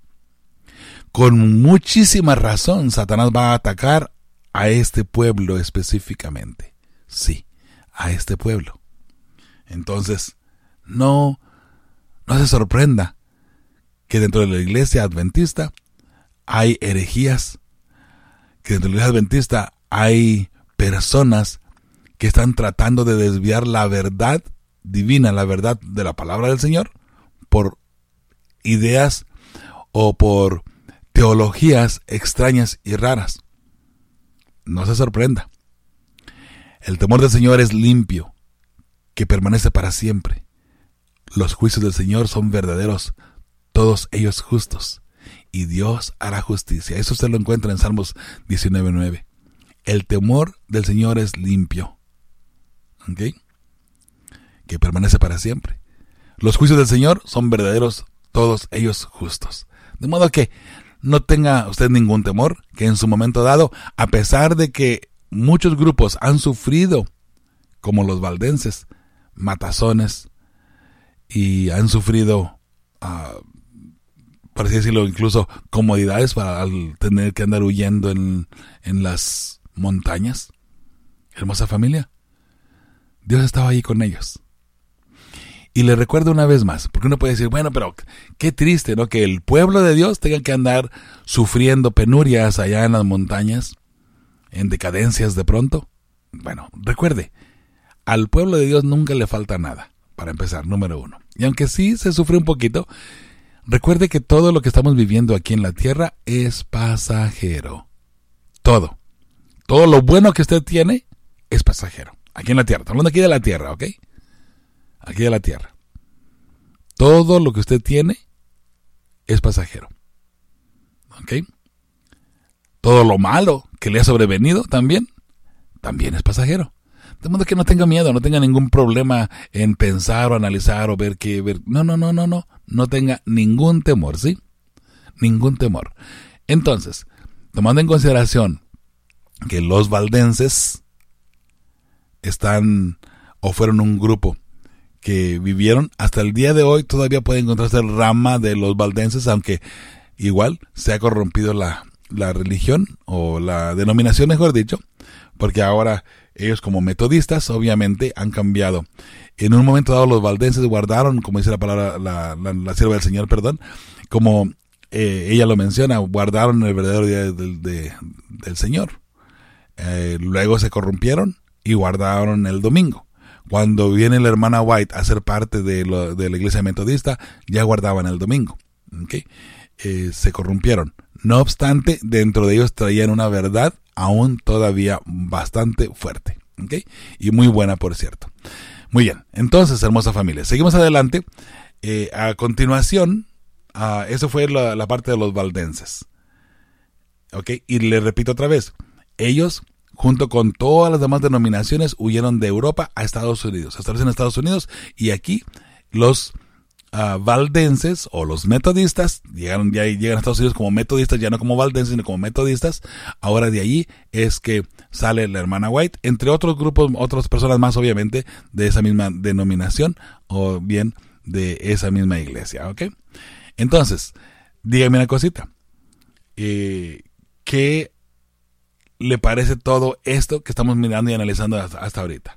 Speaker 1: Con muchísima razón, Satanás va a atacar a este pueblo específicamente. Sí, a este pueblo. Entonces, no se sorprenda que dentro de la iglesia adventista hay herejías, que dentro de la iglesia adventista hay personas que están tratando de desviar la verdad divina, la verdad de la palabra del Señor, por ideas o por teologías extrañas y raras. No se sorprenda. El temor del Señor es limpio, que permanece para siempre. Los juicios del Señor son verdaderos, todos ellos justos, y Dios hará justicia. Eso usted lo encuentra en Salmos 19:9. El temor del Señor es limpio, ¿ok? Que permanece para siempre. Los juicios del Señor son verdaderos, todos ellos justos. De modo que no tenga usted ningún temor, que en su momento dado, a pesar de que muchos grupos han sufrido, como los valdenses, matazones, y han sufrido, por así decirlo, incluso comodidades para al tener que andar huyendo en las montañas. Hermosa familia, Dios estaba ahí con ellos. Y le recuerdo una vez más, porque uno puede decir, bueno, pero qué triste, ¿no? Que el pueblo de Dios tenga que andar sufriendo penurias allá en las montañas, en decadencias de pronto. Bueno, recuerde, al pueblo de Dios nunca le falta nada, para empezar, número uno. Y aunque sí se sufre un poquito, recuerde que todo lo que estamos viviendo aquí en la tierra es pasajero. Todo lo bueno que usted tiene es pasajero. Aquí en la tierra, estamos hablando aquí de la tierra, ¿ok? Aquí de la tierra. Todo lo que usted tiene es pasajero. ¿Ok? Todo lo malo que le ha sobrevenido también es pasajero. De modo que no tenga miedo, no tenga ningún problema en pensar o analizar o ver. No. No tenga ningún temor, ¿sí? Ningún temor. Entonces, tomando en consideración que los valdenses están o fueron un grupo que vivieron hasta el día de hoy, todavía puede encontrarse rama de los valdenses, aunque igual se ha corrompido la religión o la denominación, mejor dicho, porque ahora ellos como metodistas obviamente han cambiado. En un momento dado los valdenses guardaron, como dice la palabra, la sierva del Señor, como ella lo menciona, guardaron el verdadero día del Señor. Luego se corrompieron y guardaron el domingo. cuando viene la hermana White a ser parte de la iglesia metodista, ya guardaban el domingo. ¿Okay? Se corrompieron. No obstante, dentro de ellos traían una verdad aún todavía bastante fuerte. ¿Okay? Y muy buena, por cierto. Muy bien, entonces, hermosa familia, seguimos adelante. A continuación, eso fue la parte de los valdenses. ¿Okay? Y le repito otra vez, ellos, junto con todas las demás denominaciones, huyeron de Europa a Estados Unidos. Se establecen en Estados Unidos y aquí los valdenses o los metodistas llegan a Estados Unidos como metodistas, ya no como valdenses, sino como metodistas. Ahora de allí es que sale la hermana White, entre otros grupos, otras personas más, obviamente, de esa misma denominación o bien de esa misma iglesia. ¿Ok? Entonces, dígame una cosita. ¿Qué le parece todo esto que estamos mirando y analizando hasta ahorita?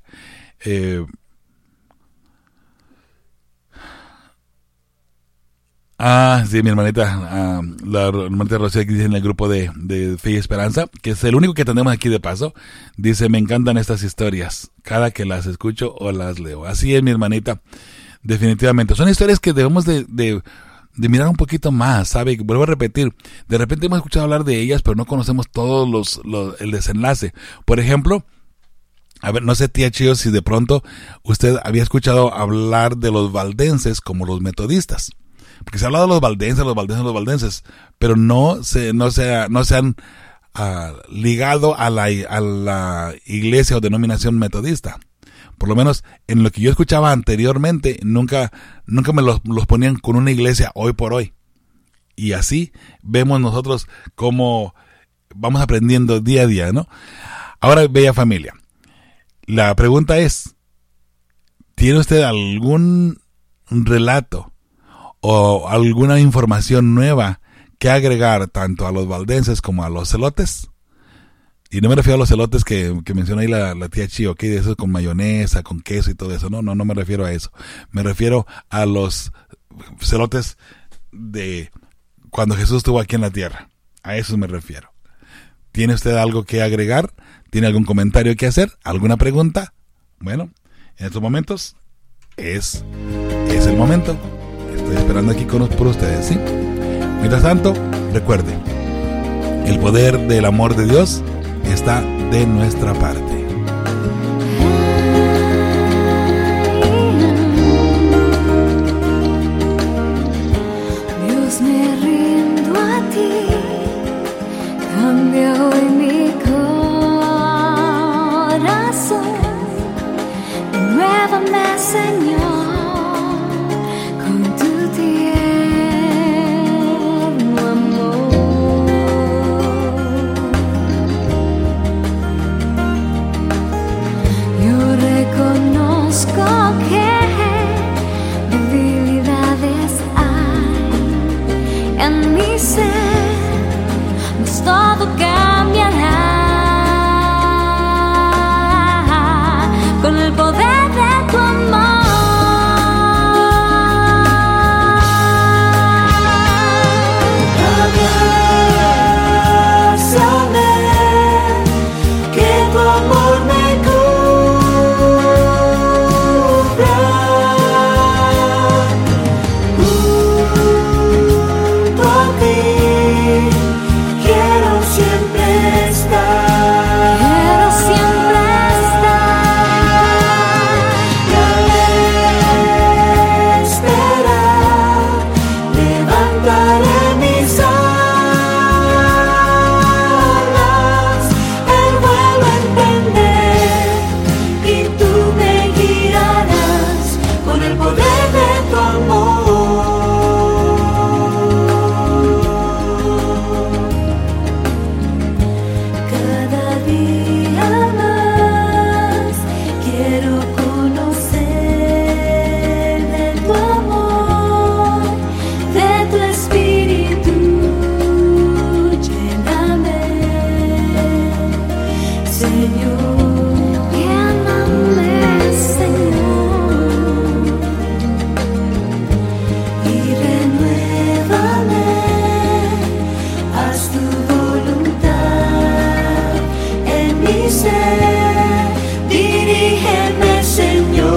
Speaker 1: Sí, mi hermanita, la hermanita Rocío, que dice en el grupo de Fe y Esperanza, que es el único que tenemos aquí de paso, dice, me encantan estas historias, cada que las escucho o las leo. Así es, mi hermanita, definitivamente. Son historias que debemos de mirar un poquito más, ¿sabe? Vuelvo a repetir, de repente hemos escuchado hablar de ellas, pero no conocemos todos el desenlace. Por ejemplo, a ver, no sé, tía Chío, si de pronto usted había escuchado hablar de los valdenses como los metodistas. Porque se ha hablado de los valdenses, pero no se han ligado a la iglesia o denominación metodista. Por lo menos en lo que yo escuchaba anteriormente, nunca me los ponían con una iglesia hoy por hoy. Y así vemos nosotros cómo vamos aprendiendo día a día, ¿no? Ahora, bella familia, la pregunta es, ¿tiene usted algún relato o alguna información nueva que agregar tanto a los valdenses como a los celotes? Y no me refiero a los celotes que mencionó ahí la tía Chío, ¿ok? De eso con mayonesa, con queso y todo eso. No me refiero a eso. Me refiero a los celotes de cuando Jesús estuvo aquí en la tierra. A eso me refiero. ¿Tiene usted algo que agregar? ¿Tiene algún comentario que hacer? ¿Alguna pregunta? Bueno, en estos momentos es el momento. Estoy esperando aquí por ustedes, ¿sí? Mientras tanto, recuerde, el poder del amor de Dios está de nuestra parte.
Speaker 5: Dios, me rindo a ti, cambia hoy mi corazón, renuévame, Señor. Todo cambiará con el poder de tu amor.
Speaker 2: Abrázame, que tu amor me cubra. Junto a ti quiero siempre estar, y al esperar, levantaré mis alas, el vuelo a emprender, y tú me guiarás con el poder de tu amor. Cada día más quiero conocer de tu amor, de tu espíritu, lléname, Señor, lléname, Señor, y renuévame, haz tu voluntad en mi ser, dirígeme, Señor.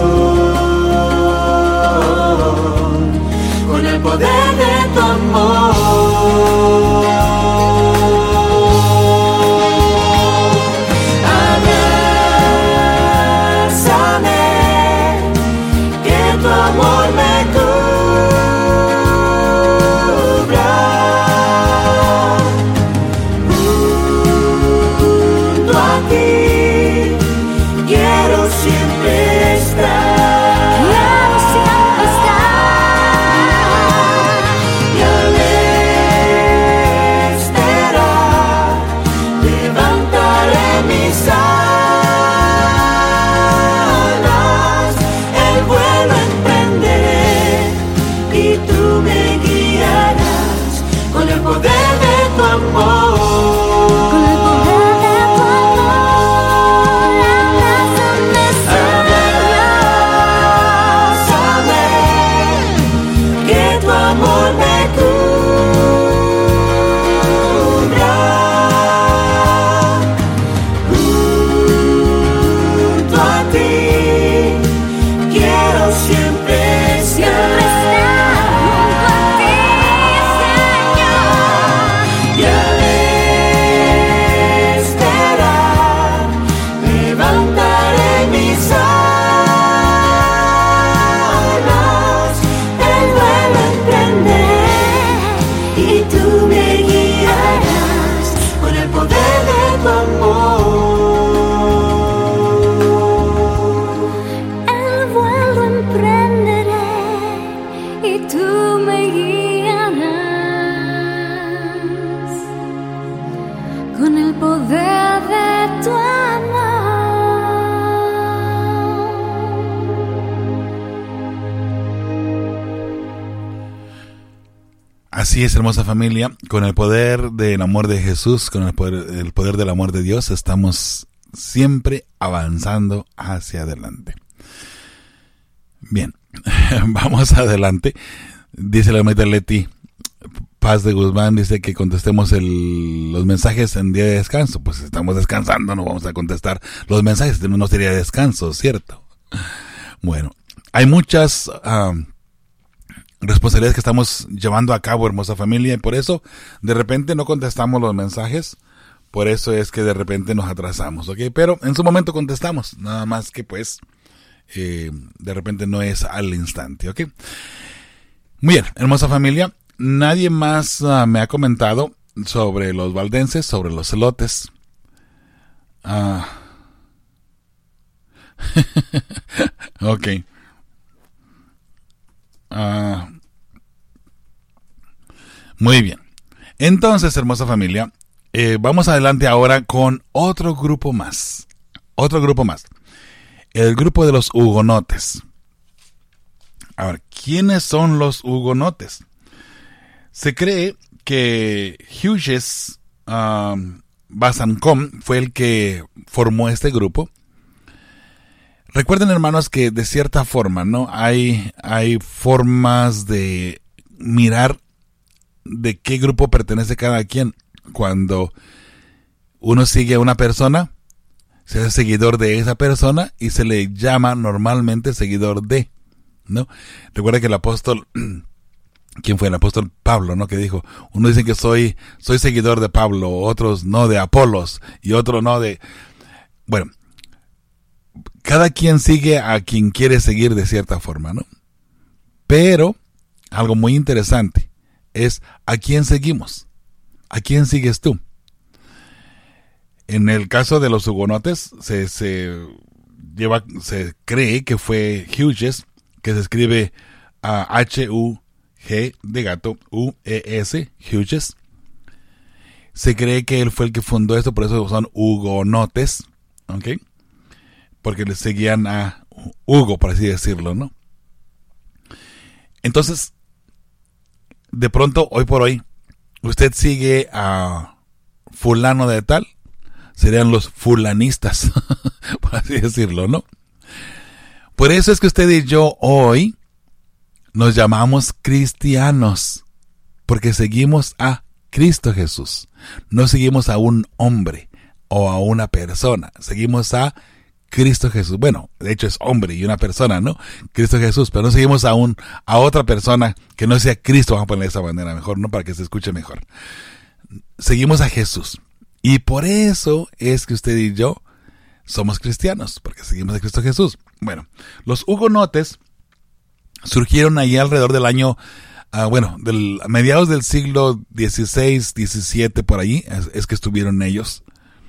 Speaker 5: El vuelo emprenderé y tú me guiarás con el poder de tu amor.
Speaker 1: Así es, hermosa familia, con el poder del amor de Jesús, con el poder del amor de Dios, estamos siempre avanzando hacia adelante. Bien, vamos adelante. Dice la hermanita Leti Paz de Guzmán, dice que contestemos los mensajes en día de descanso. Pues estamos descansando, no vamos a contestar los mensajes, no sería descanso, ¿cierto? Bueno, hay muchas responsabilidades que estamos llevando a cabo, hermosa familia, y por eso de repente no contestamos los mensajes, por eso es que de repente nos atrasamos, ¿ok? Pero en su momento contestamos, nada más que pues de repente no es al instante, ¿ok? Muy bien, hermosa familia, nadie más me ha comentado sobre los valdenses, sobre los celotes. Ok. Muy bien. Entonces, hermosa familia, vamos adelante ahora con otro grupo más. Otro grupo más. El grupo de los hugonotes. A ver, ¿quiénes son los hugonotes? Se cree que Hughes Basancom fue el que formó este grupo. Recuerden, hermanos, que de cierta forma, ¿no? Hay formas de mirar de qué grupo pertenece cada quien. Cuando uno sigue a una persona, se hace seguidor de esa persona y se le llama normalmente seguidor de, ¿no? Recuerda que el apóstol, ¿quién fue? El apóstol Pablo, ¿no? Que dijo, uno dice que soy seguidor de Pablo, otros no, de Apolos, y otro no de... Bueno, cada quien sigue a quien quiere seguir de cierta forma, ¿no? Pero algo muy interesante es a quién seguimos. ¿A quién sigues tú? En el caso de los hugonotes se cree que fue Hughes, que se escribe H-U-G de gato U-E-S, Hughes. Se cree que él fue el que fundó esto, por eso son hugonotes, ¿ok? Porque le seguían a Hugo, por así decirlo, ¿no? Entonces, de pronto, hoy por hoy, usted sigue a fulano de tal, serían los fulanistas, por así decirlo, ¿no? Por eso es que usted y yo hoy nos llamamos cristianos, porque seguimos a Cristo Jesús. No seguimos a un hombre o a una persona, seguimos a Cristo Jesús. Bueno, de hecho es hombre y una persona, ¿no? Cristo Jesús, pero no seguimos a otra persona que no sea Cristo, vamos a ponerle de esa manera mejor, ¿no? Para que se escuche mejor. Seguimos a Jesús. Y por eso es que usted y yo somos cristianos, porque seguimos a Cristo Jesús. Bueno, los hugonotes surgieron ahí alrededor del año, mediados del siglo XVI, XVII, por allí, es que estuvieron ellos.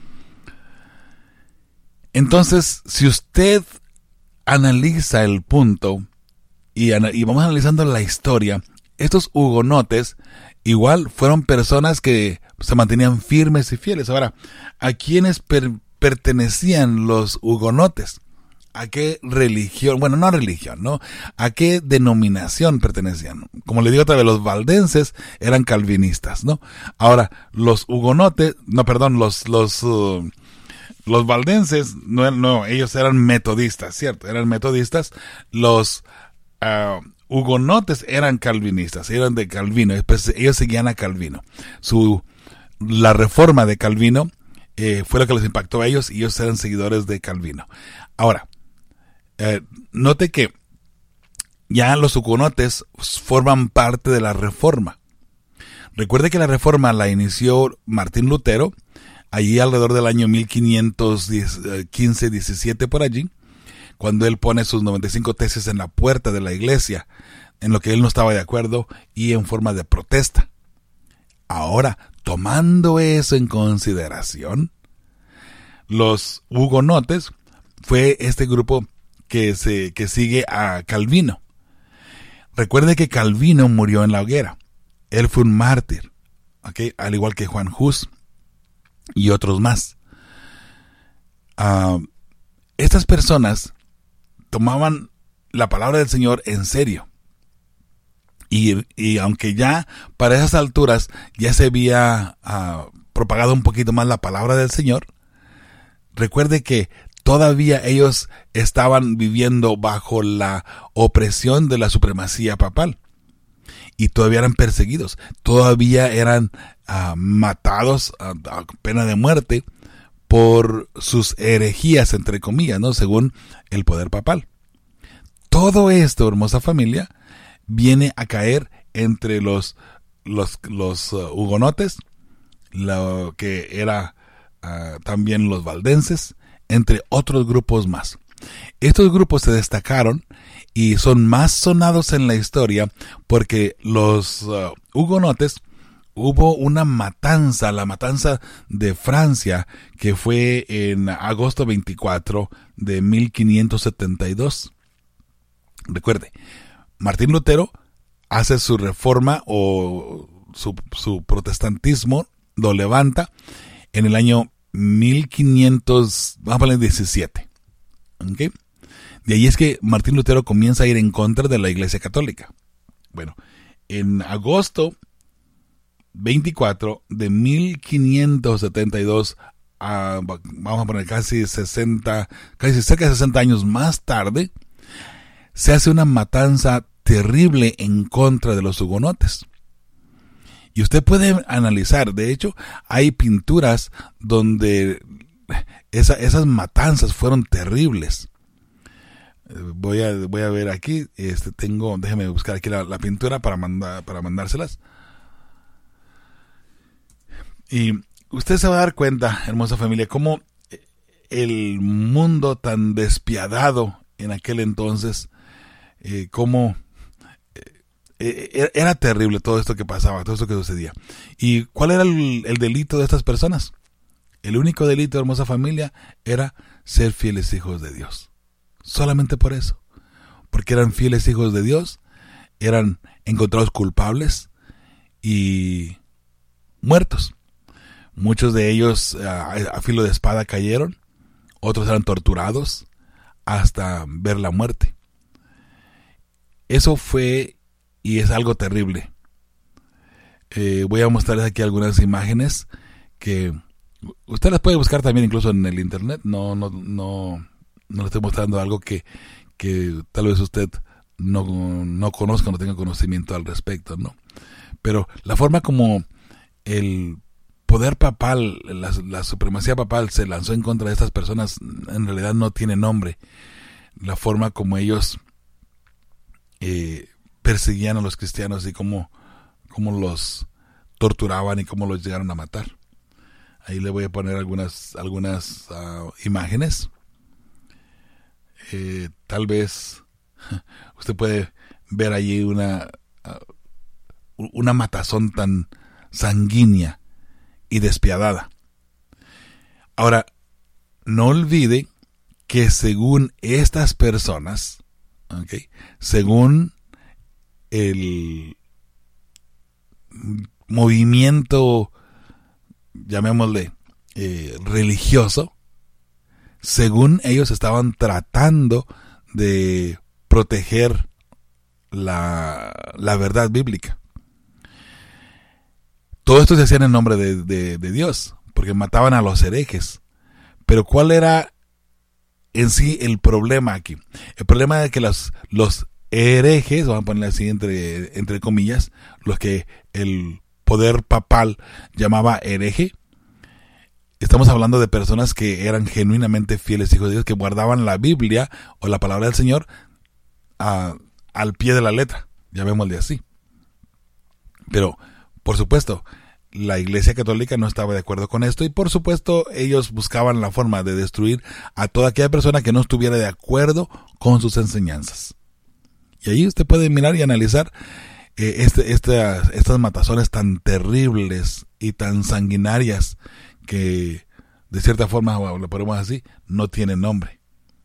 Speaker 1: Entonces, si usted analiza el punto y vamos analizando la historia, estos hugonotes igual fueron personas que se mantenían firmes y fieles. Ahora, ¿a quiénes pertenecían los hugonotes? ¿A qué religión? Bueno, no religión, ¿no? ¿A qué denominación pertenecían? Como le digo otra vez, los valdenses eran calvinistas, ¿no? Ahora, los hugonotes, los valdenses, no, ellos eran metodistas, ¿cierto? Eran metodistas. Los hugonotes eran calvinistas, eran de Calvino, ellos seguían a Calvino. La reforma de Calvino fue lo que les impactó a ellos y ellos eran seguidores de Calvino. Ahora, note que ya los hugonotes forman parte de la reforma. Recuerde que la reforma la inició Martín Lutero, allí alrededor del año 1515-17 por allí, cuando él pone sus 95 tesis en la puerta de la iglesia, en lo que él no estaba de acuerdo y en forma de protesta. Ahora, tomando eso en consideración, Los hugonotes fue este grupo que sigue a Calvino. Recuerde que Calvino murió en la hoguera. Él fue un mártir, ¿okay? Al igual que Juan Hus y otros más. Estas personas tomaban la palabra del Señor en serio. Y aunque ya para esas alturas ya se había propagado un poquito más la palabra del Señor, recuerde que todavía ellos estaban viviendo bajo la opresión de la supremacía papal. Y todavía eran perseguidos, todavía eran matados a pena de muerte por sus herejías, entre comillas, ¿no? Según el poder papal. Todo esto, hermosa familia, viene a caer entre los hugonotes, lo que era también los valdenses, entre otros grupos más. Estos grupos se destacaron y son más sonados en la historia porque los hugonotes, hubo una matanza, la matanza de Francia, que fue en agosto 24 de 1572. Recuerde, Martín Lutero hace su reforma o su protestantismo, lo levanta en el año 1517. ¿Okay? De ahí es que Martín Lutero comienza a ir en contra de la Iglesia Católica. Bueno, en agosto 24 de 1572, vamos a poner casi cerca de 60 años más tarde, se hace una matanza terrible en contra de los hugonotes. Y usted puede analizar, de hecho, hay pinturas donde esas matanzas fueron terribles. Voy a ver aquí, déjeme buscar aquí la pintura para mandárselas. Y usted se va a dar cuenta, hermosa familia, cómo el mundo tan despiadado en aquel entonces, cómo era terrible todo esto que pasaba, todo esto que sucedía. ¿Y cuál era el delito de estas personas? El único delito, hermosa familia, era ser fieles hijos de Dios. Solamente por eso. Porque eran fieles hijos de Dios, eran encontrados culpables y muertos. Muchos de ellos a filo de espada cayeron, otros eran torturados hasta ver la muerte. Eso fue y es algo terrible. Voy a mostrarles aquí algunas imágenes que usted las puede buscar también incluso en el internet. No le estoy mostrando algo que tal vez usted no conozca, no tenga conocimiento al respecto, ¿no? Pero la forma como el poder papal, la supremacía papal se lanzó en contra de estas personas, en realidad no tiene nombre. La forma como ellos perseguían a los cristianos y cómo los torturaban y cómo los llegaron a matar. Ahí le voy a poner algunas imágenes. Tal vez usted puede ver allí una matazón tan sanguínea y despiadada. Ahora, no olvide que según estas personas, ¿okay?, según el movimiento, llamémosle, religioso, según ellos estaban tratando de proteger la verdad bíblica. Todo esto se hacía en nombre de Dios, porque mataban a los herejes. Pero ¿cuál era en sí el problema aquí? El problema es que los herejes, vamos a ponerle así entre comillas, los que el poder papal llamaba hereje, estamos hablando de personas que eran genuinamente fieles hijos de Dios, que guardaban la Biblia o la palabra del Señor al pie de la letra, llamémosle así. Pero, por supuesto, la Iglesia Católica no estaba de acuerdo con esto y, por supuesto, ellos buscaban la forma de destruir a toda aquella persona que no estuviera de acuerdo con sus enseñanzas. Y ahí usted puede mirar y analizar estas matazones tan terribles y tan sanguinarias que de cierta forma, lo ponemos así, no tiene nombre.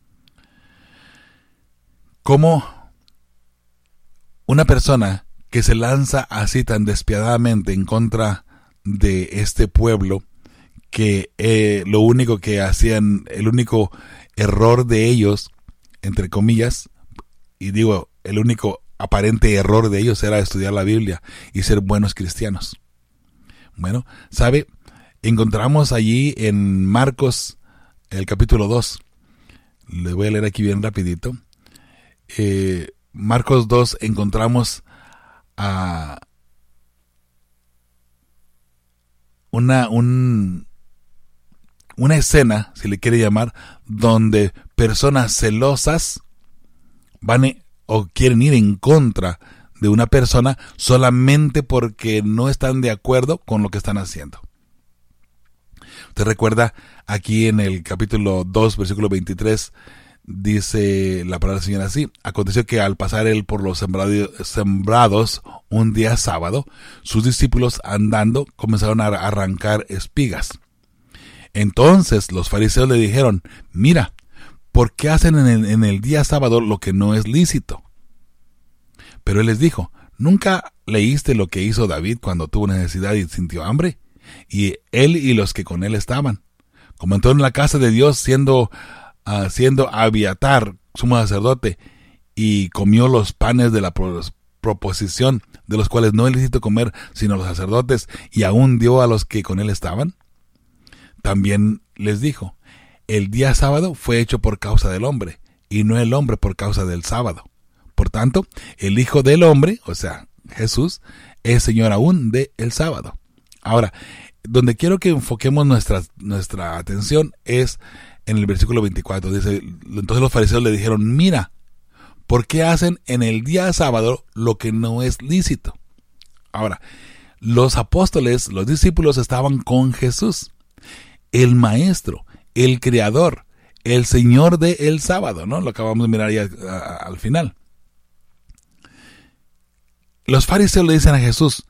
Speaker 1: ¿Cómo una persona que se lanza así tan despiadadamente en contra de este pueblo, que lo único que hacían, el único error de ellos, entre comillas, y digo, el único aparente error de ellos era estudiar la Biblia y ser buenos cristianos? Bueno, ¿sabe? Encontramos allí en Marcos, el capítulo 2, le voy a leer aquí bien rapidito. Marcos 2 encontramos a una escena, si le quiere llamar, donde personas celosas van o quieren ir en contra de una persona solamente porque no están de acuerdo con lo que están haciendo. Usted recuerda aquí en el capítulo 2, versículo 23, dice la palabra del Señor así: aconteció que al pasar él por los sembrados un día sábado, sus discípulos andando comenzaron a arrancar espigas. Entonces los fariseos le dijeron: mira, ¿por qué hacen en el día sábado lo que no es lícito? Pero él les dijo: ¿nunca leíste lo que hizo David cuando tuvo necesidad y sintió hambre? Y él y los que con él estaban, como entró en la casa de Dios siendo Abiatar sumo sacerdote, y comió los panes de la proposición, de los cuales no es lícito comer sino los sacerdotes, y aún dio a los que con él estaban. También les dijo: el día sábado fue hecho por causa del hombre, y no el hombre por causa del sábado. Por tanto, el Hijo del Hombre, o sea, Jesús, es Señor aún del sábado. Ahora, donde quiero que enfoquemos nuestra atención es en el versículo 24. Dice: entonces los fariseos le dijeron: mira, ¿por qué hacen en el día sábado lo que no es lícito? Ahora, los apóstoles, los discípulos estaban con Jesús, el Maestro, el Creador, el Señor del sábado, ¿no? Lo acabamos de mirar ya al final. Los fariseos le dicen a Jesús: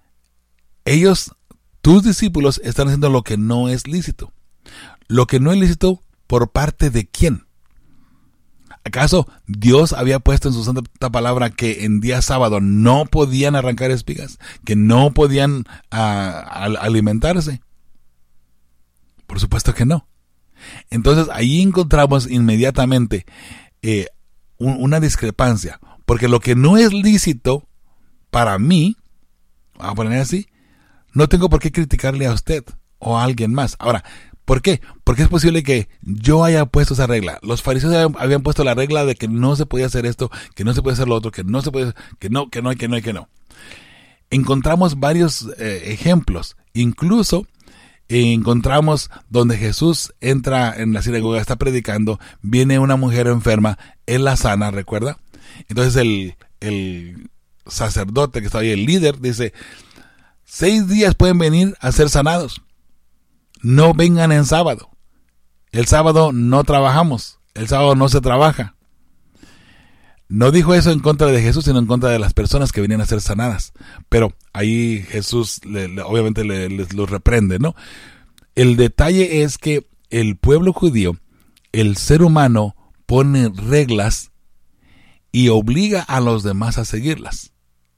Speaker 1: tus discípulos están haciendo lo que no es lícito. Lo que no es lícito, ¿por parte de quién? ¿Acaso Dios había puesto en su santa palabra que en día sábado no podían arrancar espigas? ¿Que no podían alimentarse? Por supuesto que no. Entonces ahí encontramos inmediatamente una discrepancia. Porque lo que no es lícito para mí, vamos a poner así, no tengo por qué criticarle a usted o a alguien más. Ahora, ¿por qué? Porque es posible que yo haya puesto esa regla. Los fariseos habían puesto la regla de que no se podía hacer esto, que no se puede hacer lo otro, que no se puede, que no. Encontramos varios ejemplos. Incluso encontramos donde Jesús entra en la sinagoga, está predicando, viene una mujer enferma, él la sana, ¿recuerda? Entonces el sacerdote que está ahí, el líder, dice: 6 días pueden venir a ser sanados. No vengan en sábado. El sábado no trabajamos. El sábado no se trabaja. No dijo eso en contra de Jesús, sino en contra de las personas que venían a ser sanadas. Pero ahí Jesús obviamente les los reprende, ¿no? El detalle es que el pueblo judío, el ser humano, pone reglas y obliga a los demás a seguirlas.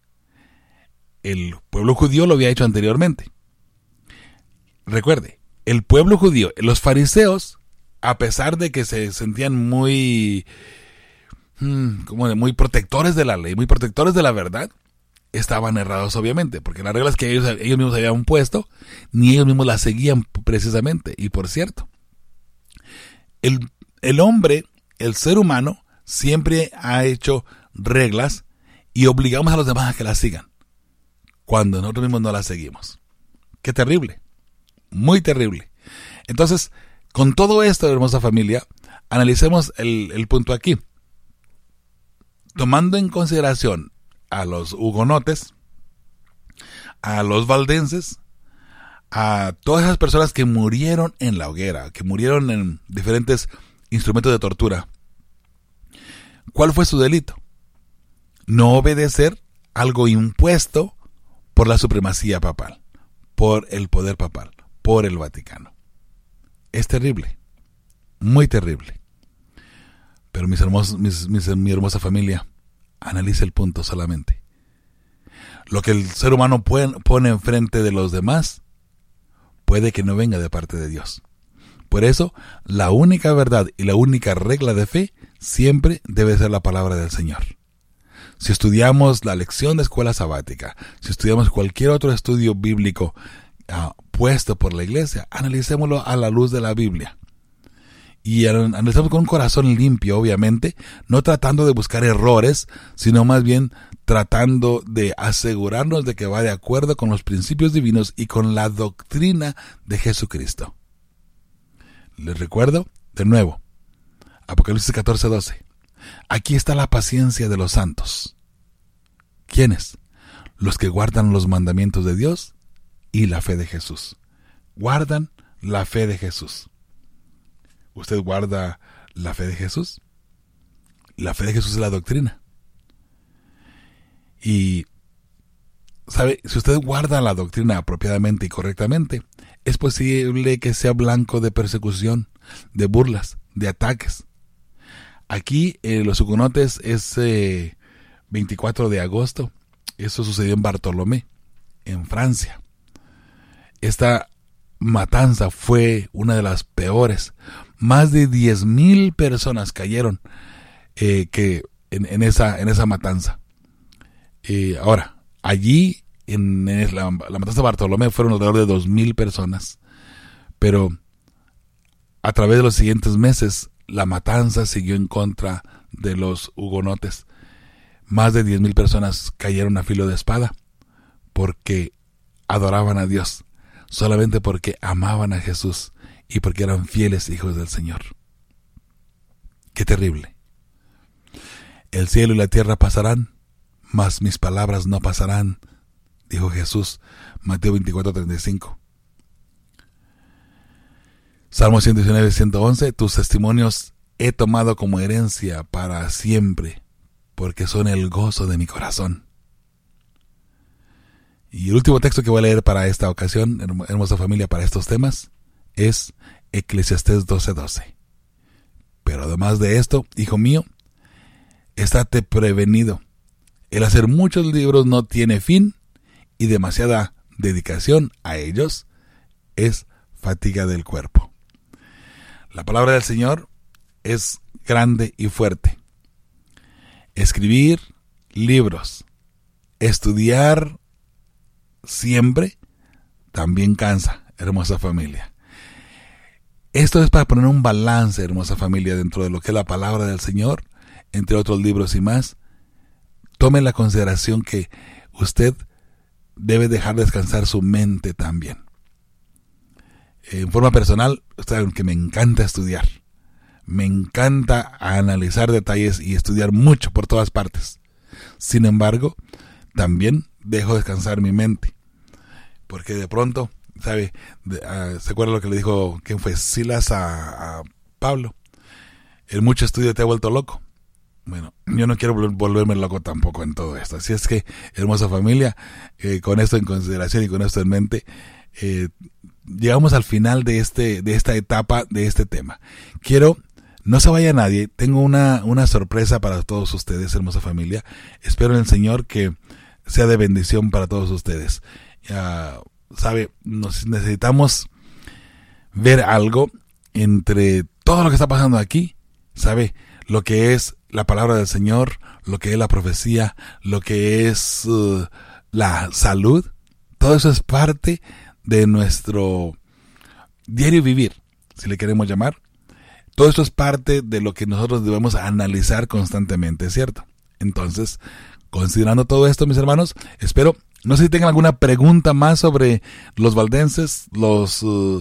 Speaker 1: El pueblo judío lo había hecho anteriormente. Recuerde, el pueblo judío, los fariseos, a pesar de que se sentían muy protectores de la ley, muy protectores de la verdad, estaban errados obviamente, porque las reglas que ellos mismos habían puesto, ni ellos mismos las seguían precisamente. Y por cierto, el hombre, el ser humano, siempre ha hecho reglas y obligamos a los demás a que las sigan, cuando nosotros mismos no las seguimos. ¡Qué terrible! Muy terrible. Entonces, con todo esto, hermosa familia, analicemos el punto aquí. Tomando en consideración a los hugonotes, a los valdenses, a todas esas personas que murieron en la hoguera, que murieron en diferentes instrumentos de tortura, ¿cuál fue su delito? No obedecer algo impuesto por la supremacía papal, por el poder papal, por el Vaticano. Es terrible, muy terrible. Pero mi hermosa familia, analiza el punto solamente. Lo que el ser humano pone enfrente de los demás puede que no venga de parte de Dios. Por eso, la única verdad y la única regla de fe siempre debe ser la palabra del Señor. Si estudiamos la lección de escuela sabática, si estudiamos cualquier otro estudio bíblico puesto por la iglesia, analicémoslo a la luz de la Biblia. Y analicemos con un corazón limpio, obviamente, no tratando de buscar errores, sino más bien tratando de asegurarnos de que va de acuerdo con los principios divinos y con la doctrina de Jesucristo. Les recuerdo, de nuevo, Apocalipsis 14:12. Aquí está la paciencia de los santos. ¿Quiénes? Los que guardan los mandamientos de Dios y la fe de Jesús. Guardan la fe de Jesús. ¿Usted guarda la fe de Jesús? La fe de Jesús es la doctrina. Y, ¿sabe? Si usted guarda la doctrina apropiadamente y correctamente, es posible que sea blanco de persecución, de burlas, de ataques. Aquí los hugonotes es 24 de agosto. Eso sucedió en Bartolomé, en Francia. Esta matanza fue una de las peores. Más de 10,000 personas cayeron en esa matanza. Ahora, allí en la matanza de Bartolomé fueron alrededor de 2,000 personas. Pero a través de los siguientes meses, la matanza siguió en contra de los hugonotes. Más de 10,000 personas cayeron a filo de espada porque adoraban a Dios, solamente porque amaban a Jesús y porque eran fieles hijos del Señor. ¡Qué terrible! El cielo y la tierra pasarán, mas mis palabras no pasarán, dijo Jesús, Mateo 24:35. Salmo 119:111, tus testimonios he tomado como herencia para siempre, porque son el gozo de mi corazón. Y el último texto que voy a leer para esta ocasión, hermosa familia, para estos temas, es Eclesiastés 12:12. Pero además de esto, hijo mío, estate prevenido. El hacer muchos libros no tiene fin, y demasiada dedicación a ellos es fatiga del cuerpo. La palabra del Señor es grande y fuerte. Escribir libros, estudiar siempre, también cansa, hermosa familia. Esto es para poner un balance, hermosa familia, dentro de lo que es la palabra del Señor, entre otros libros y más. Tome en la consideración que usted debe dejar descansar su mente también. En forma personal, saben que me encanta estudiar. Me encanta analizar detalles y estudiar mucho por todas partes. Sin embargo, también dejo descansar mi mente. Porque de pronto, ¿sabe? ¿Se acuerda lo que le dijo, quién fue? Silas a Pablo? El mucho estudio te ha vuelto loco. Bueno, yo no quiero volverme loco tampoco en todo esto. Así es que, hermosa familia, con esto en consideración y con esto en mente, llegamos al final de esta etapa, de este tema. No se vaya nadie, tengo una sorpresa para todos ustedes, hermosa familia. Espero en el Señor que sea de bendición para todos ustedes. ¿Sabe? Necesitamos ver algo entre todo lo que está pasando aquí, ¿sabe? Lo que es la palabra del Señor, lo que es la profecía, lo que es la salud. Todo eso es parte de nuestro diario vivir, si le queremos llamar. Todo esto es parte de lo que nosotros debemos analizar constantemente, ¿cierto? Entonces, considerando todo esto, mis hermanos, espero, no sé si tengan alguna pregunta más sobre los valdenses, los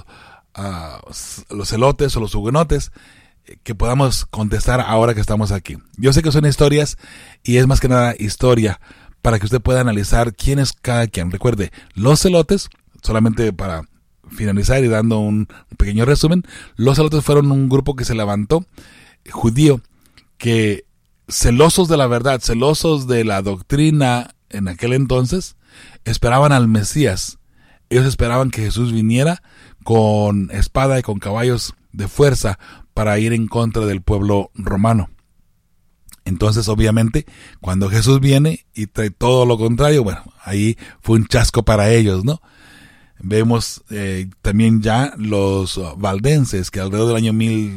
Speaker 1: celotes o los hugonotes, que podamos contestar ahora que estamos aquí. Yo sé que son historias y es más que nada historia para que usted pueda analizar quién es cada quien. Recuerde, los celotes, solamente para finalizar y dando un pequeño resumen, los celotes fueron un grupo que se levantó, judío, que celosos de la verdad, celosos de la doctrina en aquel entonces, esperaban al Mesías. Ellos esperaban que Jesús viniera con espada y con caballos de fuerza para ir en contra del pueblo romano. Entonces, obviamente, cuando Jesús viene y trae todo lo contrario, bueno, ahí fue un chasco para ellos, ¿no? Vemos también ya los valdenses que alrededor del año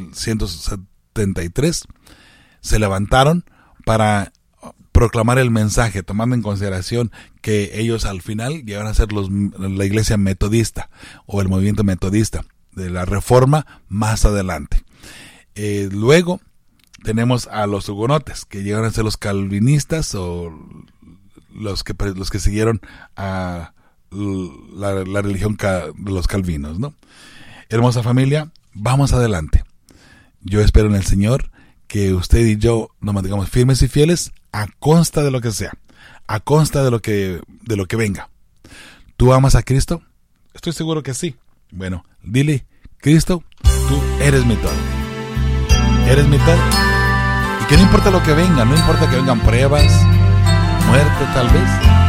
Speaker 1: 1173 se levantaron para proclamar el mensaje, tomando en consideración que ellos al final llegaron a ser la iglesia metodista o el movimiento metodista de la Reforma más adelante. Luego tenemos a los hugonotes, que llegaron a ser los calvinistas o los que siguieron a la religión de los calvinos, ¿no? Hermosa familia, vamos adelante. Yo espero en el Señor que usted y yo nos mantengamos firmes y fieles a consta de lo que sea, a consta de lo que venga. ¿Tú amas a Cristo? Estoy seguro que sí. Bueno, dile: Cristo, tú eres mi todo. Eres mi todo. Y que no importa lo que venga, no importa que vengan pruebas, muerte tal vez.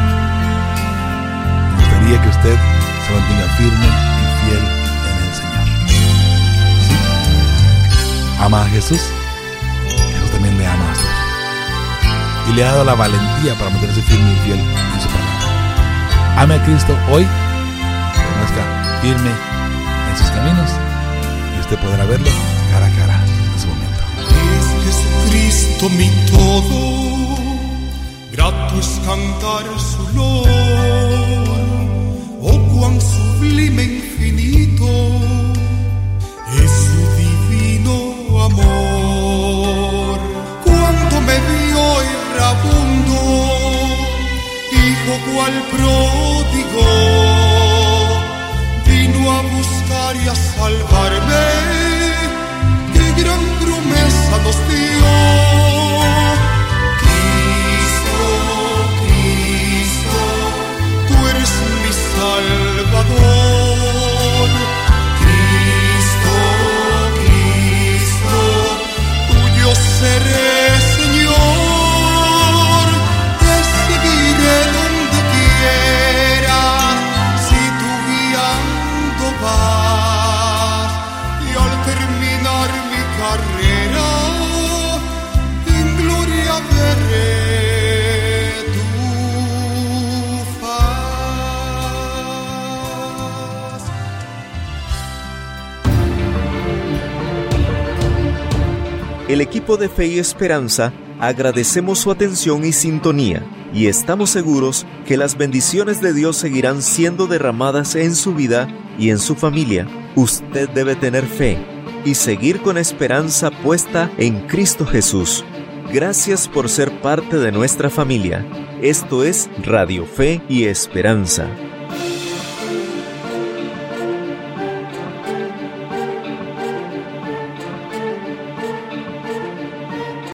Speaker 1: Me gustaría que usted se mantenga firme y fiel en el Señor. ¿Sí? ¿Ama a Jesús? Jesús también le ama a usted. Y le ha dado la valentía para mantenerse firme y fiel en su palabra. Ame a Cristo hoy, permanezca firme en sus caminos y usted podrá verlo cara a cara en su momento.
Speaker 3: Es Jesucristo mi todo, grato es cantar su loor. Oh, cuán sublime infinito es su divino amor. Cuando me vio irabundo, hijo cual pródigo, vino a buscar y a salvarme. Qué gran promesa nos dio. Cristo, Cristo, tú eres mi Salvador. Cristo, Cristo, tuyo seré, Señor. Te seguiré donde quieras, si tú guiando vas. Y al terminar mi carrera, en gloria veré tu faz.
Speaker 6: El equipo de Fe y Esperanza agradecemos su atención y sintonía, y estamos seguros que las bendiciones de Dios seguirán siendo derramadas en su vida y en su familia. Usted debe tener fe y seguir con esperanza puesta en Cristo Jesús. Gracias por ser parte de nuestra familia. Esto es Radio Fe y Esperanza.